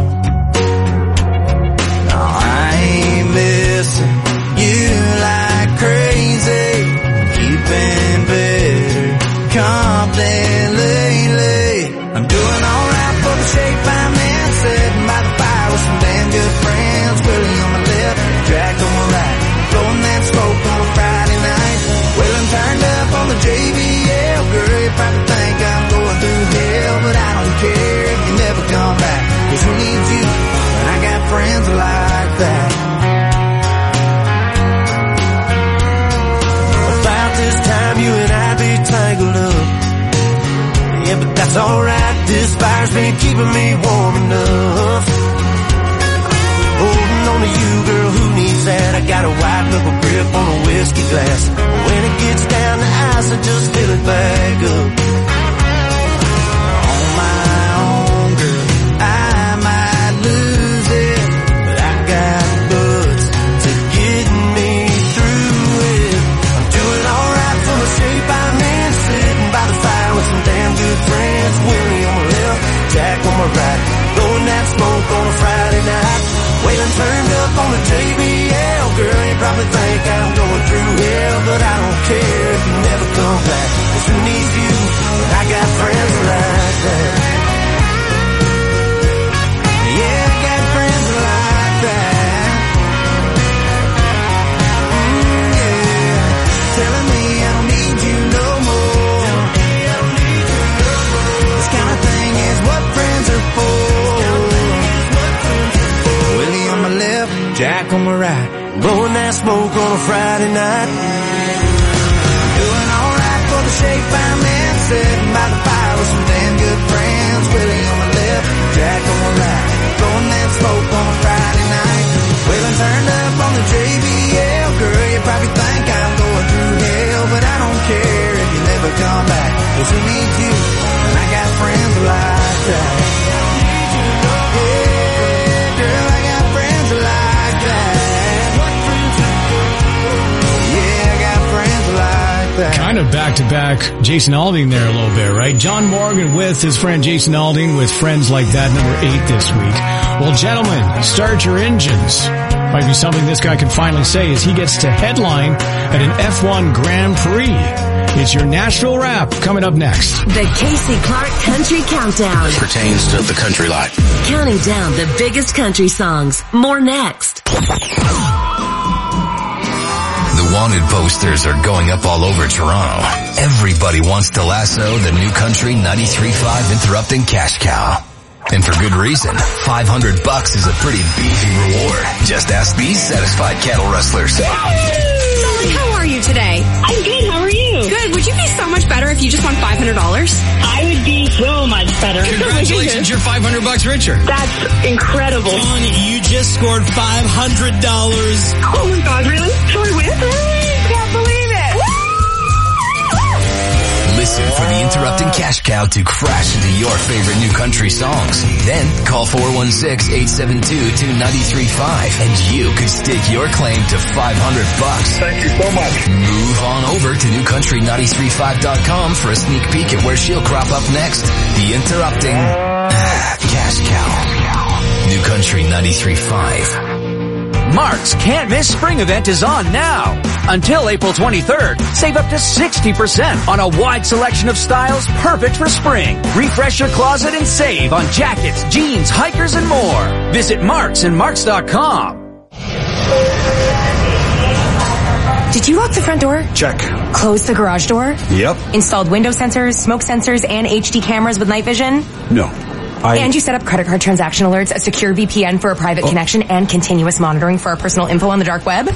No, I ain't missing you like crazy. Keeping better company lately. I'm doing alright for the shape I'm in, sitting by the fire with some damn good friends. Willie on my left, Jack on my right, blowing that smoke on a Friday night. Well, I'm turned up on the JBL. Girl, you probably think I'm going through hell, but I don't care if you never come back. 'Cause who needs you when I got friends like that? About this time you and I be tangled up. Yeah, but that's alright, this fire's been keeping me warm enough. Holding on to you, girl, who needs that? I got a white knuckle grip on a whiskey glass. When it gets down to care if you never come back. 'Cause who needs you? I got friends like that. Yeah, I got friends like that. Yeah, telling me I don't need you no more. This kind of thing is what friends are for. Willie on my left, Jack on my right, blowing that smoke on a Friday night. Doing alright for the shape I'm in, sitting by the fire with some damn good friends. Willie on my left, Jack on my right, blowing that smoke on a Friday night. Wheeling turned up on the JBL. Girl, you probably think I'm going through hell, but I don't care if you never come back. 'Cause who needs you? And I got friends like that. Yeah, girl, I got friends like that. Yeah, I got friends like that. Kind of back-to-back Jason Aldean there a little bit, right? John Morgan with his friend Jason Aldean with Friends Like That, number 8 this week. Well, gentlemen, start your engines. Might be something this guy can finally say as he gets to headline at an F1 Grand Prix. It's your Nashville Wrap coming up next. The Casey Clark Country Countdown. Pertains to the country life. Counting down the biggest country songs. More next. The wanted posters are going up all over Toronto. Everybody wants to lasso the new country 93.5 Interrupting Cash Cow. And for good reason. $500 is a pretty beefy reward. Just ask these satisfied cattle rustlers. Dolly, how are you today? I'm good. How are you? Good. Would you be so much better if you just won $500? I would be so much better. Congratulations, you're $500 richer. That's incredible. John, you just scored $500. Oh my God, really? So I win? I can't believe it. Listen for the Interrupting Cash Cow to crash into your favorite new country songs. Then call 416-872-2935 and you could stake your claim to $500. Thank you so much. Move on over to newcountry935.com for a sneak peek at where she'll crop up next. The Interrupting Cash Cow. New Country 93.5. Mark's Can't Miss Spring event is on now. Until April 23rd, save up to 60% on a wide selection of styles perfect for spring. Refresh your closet and save on jackets, jeans, hikers, and more. Visit Marks and Marks.com. Did you lock the front door? Check. Close the garage door? Yep. Installed window sensors, smoke sensors, and HD cameras with night vision? No. And you set up credit card transaction alerts, a secure VPN for a private connection, and continuous monitoring for our personal info on the dark web?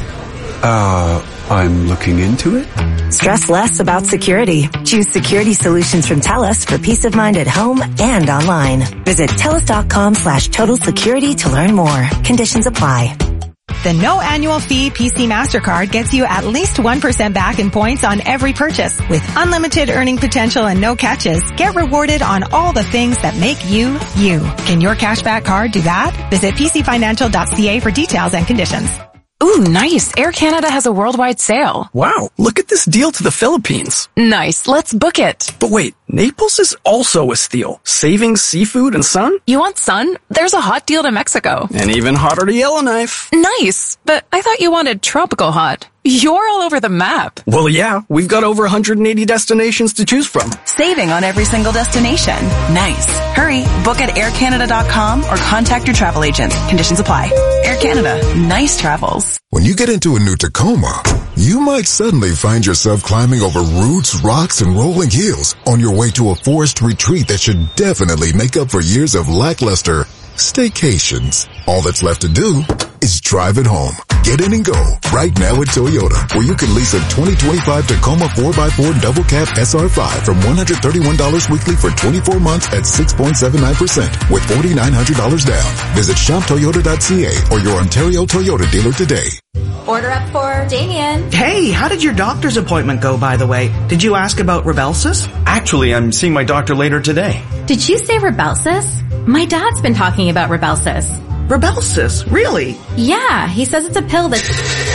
I'm looking into it. Stress less about security. Choose security solutions from TELUS for peace of mind at home and online. Visit TELUS.com/total security to learn more. Conditions apply. The no annual fee PC MasterCard gets you at least 1% back in points on every purchase. With unlimited earning potential and no catches, get rewarded on all the things that make you, you. Can your cashback card do that? Visit pcfinancial.ca for details and conditions. Ooh, nice. Air Canada has a worldwide sale. Wow, look at this deal to the Philippines. Nice, let's book it. But wait, Naples is also a steal. Savings, seafood, and sun? You want sun? There's a hot deal to Mexico. And even hotter to Yellowknife. Nice, but I thought you wanted tropical hot. You're all over the map. Well, yeah, we've got over 180 destinations to choose from. Saving on every single destination. Nice. Hurry, book at aircanada.com or contact your travel agent. Conditions apply. Air Canada. Nice travels. When you get into a new Tacoma, you might suddenly find yourself climbing over roots, rocks, and rolling hills on your way to a forest retreat that should definitely make up for years of lackluster staycations. All that's left to do is drive it home. Get in and go right now at Toyota, where you can lease a 2025 Tacoma 4x4 double cab SR5 from $131 weekly for 24 months at 6.79% with $4,900 down. Visit shoptoyota.ca or your Ontario Toyota dealer today. Order up for Damien. Hey, how did your doctor's appointment go, by the way? Did you ask about Rybelsus? Actually, I'm seeing my doctor later today. Did you say Rybelsus? My dad's been talking about Rybelsus. Rybelsus? Really? Yeah, he says it's a pill that's...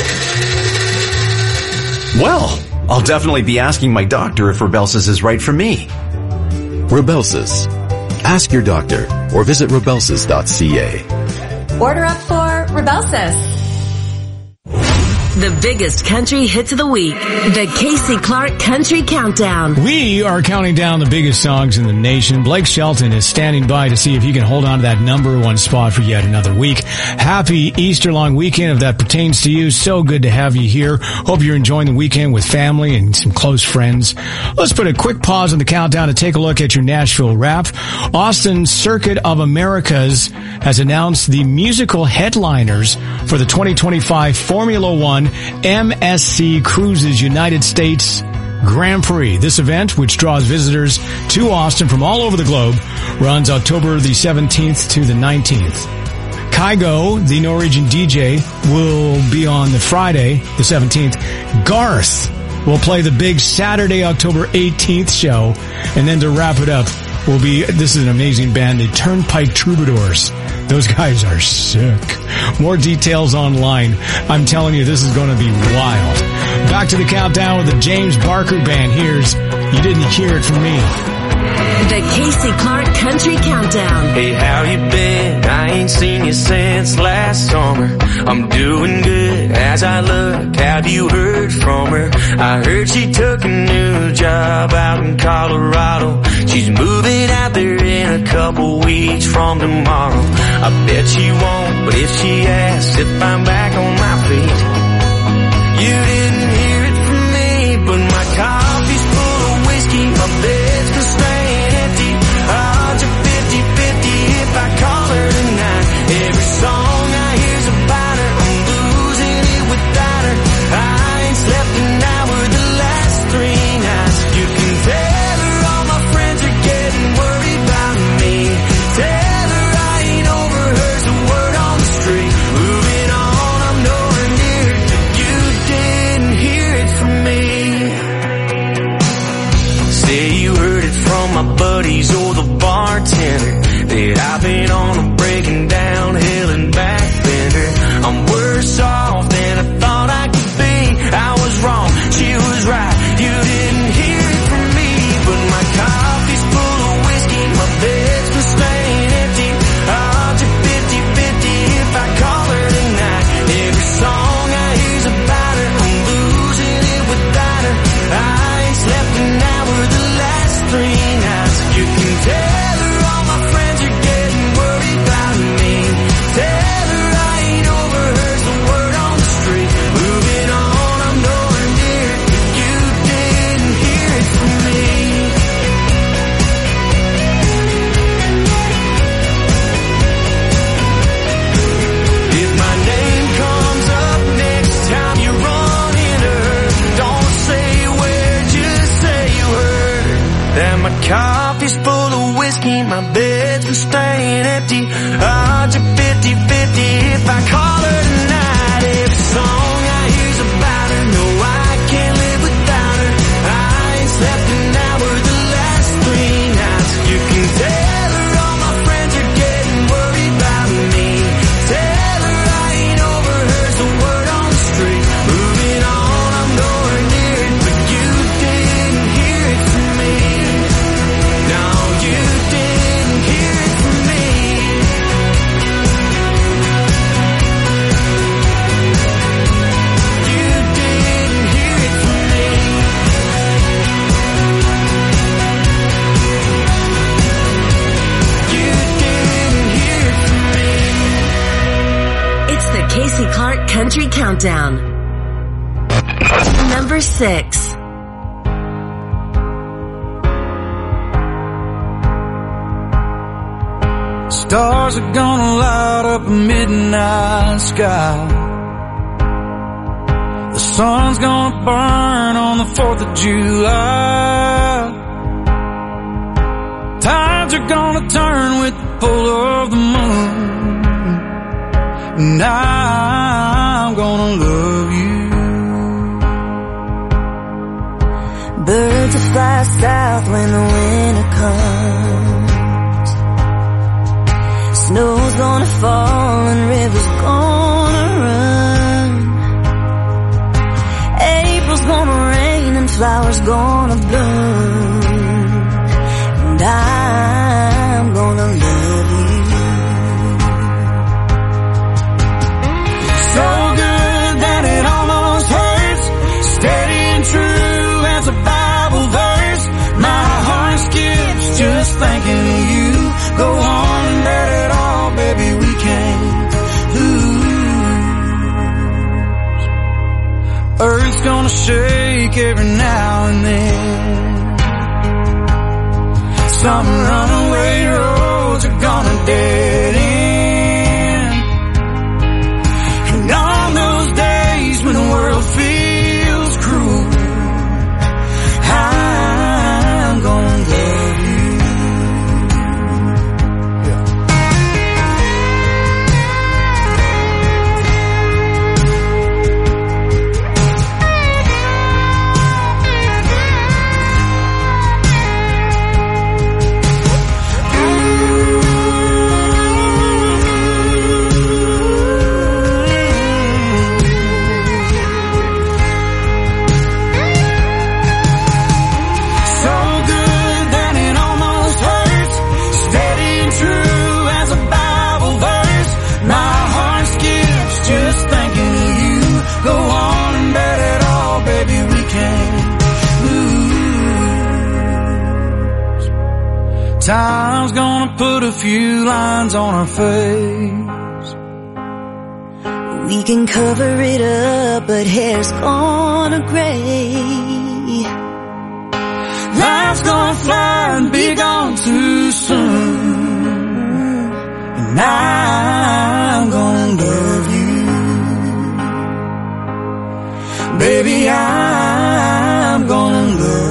Well, I'll definitely be asking my doctor if Rybelsus is right for me. Rybelsus. Ask your doctor or visit rybelsus.ca. Order up for Rybelsus. The biggest country hits of the week. The Casey Clark Country Countdown. We are counting down the biggest songs in the nation. Blake Shelton is standing by to see if he can hold on to that number one spot for yet another week. Happy Easter long weekend if that pertains to you. So good to have you here. Hope you're enjoying the weekend with family and some close friends. Let's put a quick pause on the countdown to take a look at your Nashville Wrap. Austin Circuit of Americas has announced the musical headliners for the 2025 Formula One MSC Cruises United States Grand Prix. This event, which draws visitors to Austin from all over the globe, runs October the 17th to the 19th. Kygo, the Norwegian DJ, will be on the Friday, the 17th. Garth will play the big Saturday, October 18th show. And then to wrap it up will be, this is an amazing band, the Turnpike Troubadours. Those guys are sick. More details online. I'm telling you, this is going to be wild. Back to the countdown with the James Barker Band. Here's You Didn't Hear It From Me. The Casey Clark Country Countdown. Hey, how you been? I ain't seen you since last summer. I'm doing good as I look. Have you heard from her? I heard she took a new job out in Colorado. She's moving out there in a couple weeks from tomorrow. I bet she won't, but if she asks if I'm back on my feet, you didn't hear it from me, but my coffee's full of whiskey, my bed's been staying empty. Odds are 50-50 if I call her tonight. Every song I hear's about her, I'm losing it without her. I ain't slept an hour the last 3 nights. You can tell her all my friends are getting worried about me. Tell her I ain't over her's a word on the street. Moving on, I'm nowhere near it, but you didn't hear it from me. Say you heard it from my buddies or the bartender that I've been on a breaking down hill and back bender. I'm worse off than I thought I could be. I was wrong, she was right. You didn't hear it from me, but my coffee's full of whiskey, my bed's been staying empty. Odds are 50-50 if I call her tonight. Every song I hear's about her, I'm losing it without her. I ain't slept an hour the last 3 nights. You can tell her all my friends are getting worried about me. Tell her I ain't over her's the word on the street. Moving on, I'm nowhere near it, but you didn't hear it from me. If my name comes up next time you run into her, don't say where, just say you heard that my coffee's full of whiskey, my bed's been staying empty. Odds are 50-50 if I call her tonight. Every song I hear's about her, no, I can't live without her. I ain't slept an hour the last 3 nights. You can tell her all my friends are getting worried about me. Tell her I ain't over her's the word on the street. Moving on, I'm nowhere near it, but you didn't hear it from me. No, you didn't hear it from me. You didn't hear it from me. You didn't hear it from me. It's the Casey Clark Country Countdown. Number 6. Stars are gonna light up a midnight sky. The sun's gonna burn on the 4th of July. Tides are gonna turn with the pull of the moon. And I'm gonna love you. Birds will fly south when the winter comes. Snow's gonna fall and rivers gonna run. April's gonna rain and flowers gonna bloom. And I'm gonna love you. So good that it almost gonna shake every now and then. Some runaway roads are gonna dead end. And on those days when the world feels cruel, I'm gonna love you. Time's gonna put a few lines on our face. We can cover it up, but hair's gonna gray. Life's gonna fly and be gone too soon. And I'm gonna love you. Baby, I'm gonna love you.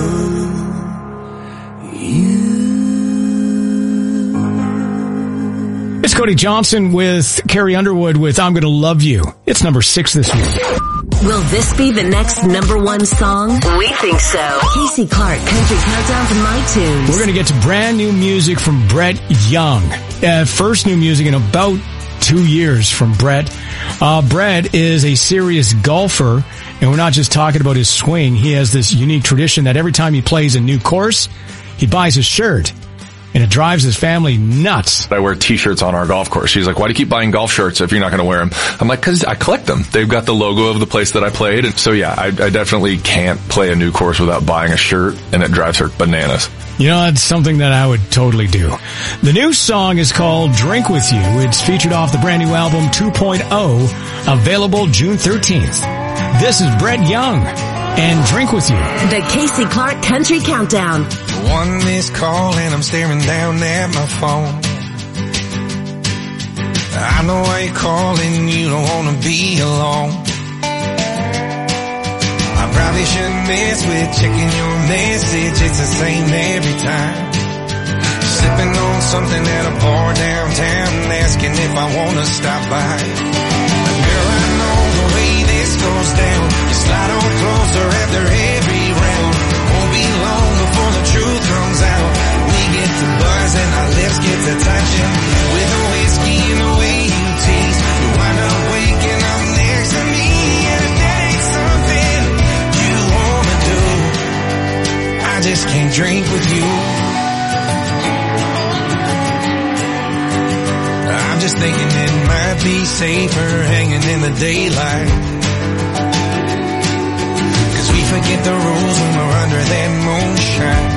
It's Cody Johnson with Carrie Underwood with I'm Gonna Love You. It's number 6 this week. Will this be the next number 1 song? We think so. Casey Clark, Country Countdown from iTunes. We're going to get to brand new music from Brett Young. First new music in about 2 years from Brett. Brett is a serious golfer, and we're not just talking about his swing. He has this unique tradition that every time he plays a new course, he buys a shirt. And it drives his family nuts. I wear t-shirts on our golf course. She's like, why do you keep buying golf shirts if you're not going to wear them? I'm like, cause I collect them. They've got the logo of the place that I played. And so yeah, I definitely can't play a new course without buying a shirt, and it drives her bananas. You know, it's something that I would totally do. The new song is called Drink With You. It's featured off the brand new album 2.0, available June 13th. This is Brett Young and Drink With You. The Casey Clark Country Countdown. One missed call and I'm staring down at my phone. I know why you're calling, you don't want to be alone. I probably shouldn't mess with checking your message, it's the same every time. Sipping on something at a bar downtown and asking if I want to stop by. Girl, I know the way this goes down. You slide on closer after every round. Won't be long before the truth comes out. We get to buzz and our lips get to touching. With a whiskey and the way you tease, you wind up waking up next to me. And if that ain't something you wanna do, I just can't drink with you. I'm just thinking it might be safer hanging in the daylight. Cause we forget the rules when we're under that moonshine.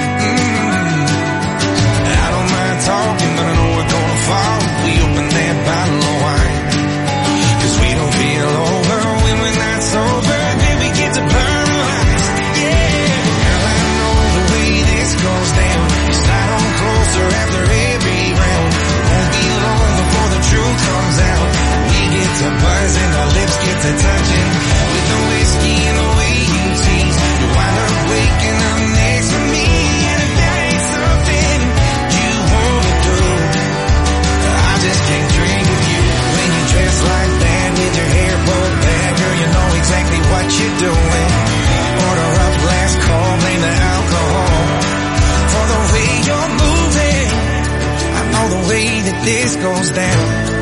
I don't mind talking, but I know we're gonna fall if we open that bottle of wine. Cause we don't feel over when we're not sober, then we get to paralyze. Yeah, girl, I know the way this goes down. You slide on closer after every round. Won't be long before the truth comes out. We get to buzzing, our lips get to touching. With the whiskey and the way you tease, you wind up waking up next to me. And if that ain't something you wanna do, I just can't drink with you. When you dress like that with your hair pulled back, girl, you know exactly what you're doing. Order up last call, blame the alcohol for the way you're moving. I know the way that this goes down.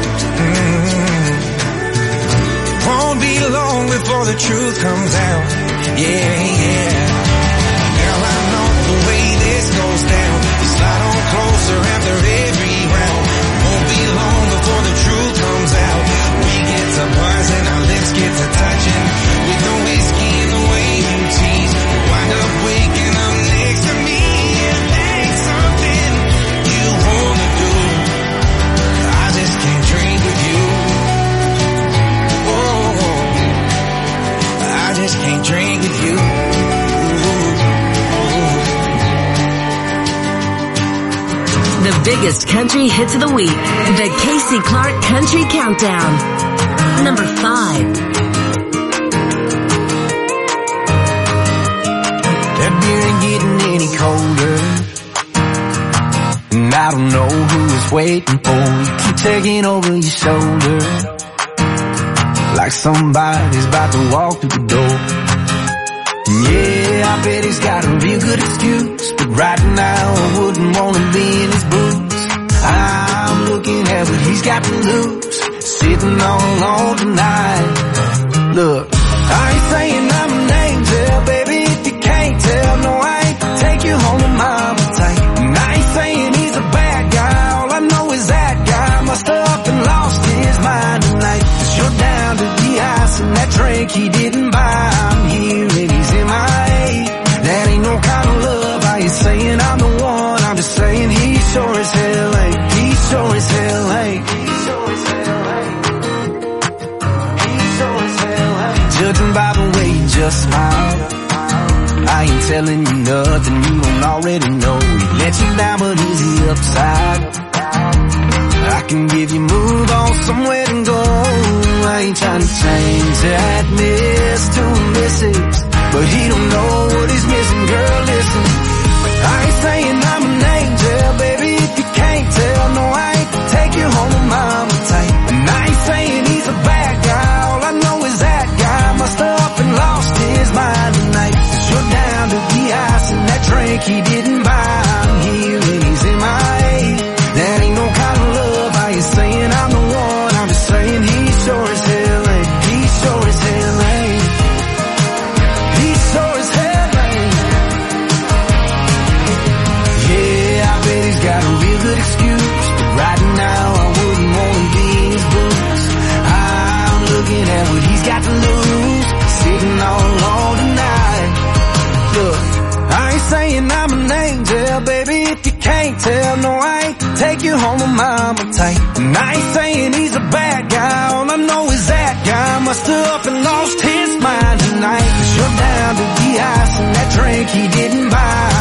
Won't be long before the truth comes out. Yeah, yeah. Girl, I know the way this goes down. You slide on closer after every round. Won't be long before the truth comes out. We get to buzzing, our lips get to touching. With the whiskey and the way you tease, you wind up waking up next to me. And that ain't something you wanna do, I just can't drink with you. Oh, I just can't drink biggest country hits of the week. The Casey Clark Country Countdown. Number 5. That beer ain't getting any colder, and I don't know who it's waiting for. You keep taking over your shoulder, like somebody's about to walk through the door. Yeah, I bet he's got a real good excuse, but right now I wouldn't want to be in his boots. I'm looking at what he's got to lose, sitting all alone tonight. Look, I ain't saying I'm an angel, baby, if you can't tell. No, I ain't take you home to mama tight. And I ain't saying he's a bad guy, all I know is that guy must have up and lost his mind tonight. 'Cause you're down to the ice and that drink he didn't buy. I'm here and he's MIA. That ain't no kind of love. Are you saying I'm the one? I'm just saying he sure as hell ain't. He sure as hell ain't. He sure as hell ain't. He sure as hell ain't. Judging by the way you just smiled, I ain't telling you nothing you don't already know. He let you down, but is he upside? I can give you move on somewhere to go. I ain't trying to change that miss to a missus, but he don't know what he's missing, girl, listen. I ain't saying I'm an angel, baby, if you can't tell. No, I ain't take you home with mama tight. And I ain't saying he's a bad guy, all I know is that guy must have up and lost his mind tonight. 'Cause you're down to the ice and that drink he didn't buy. I'm here and he's MIA. That ain't no kind of love. Are you saying I'm the one? I'm just saying he sure as hell ain't. He sure as hell ain't. He sure as hell ain't. Yeah, I bet he's got a real good excuse, but right now I wouldn't want to be in his boots. I'm looking at what he's got to lose, sitting all alone tonight. Look, I ain't saying I'm an angel, baby, if you can't tell. No, I ain't take you home with mama tight. And I ain't saying he's a bad guy, all I know is that guy must have up and lost his mind tonight. 'Cause you're down to the ice and that drink he didn't buy.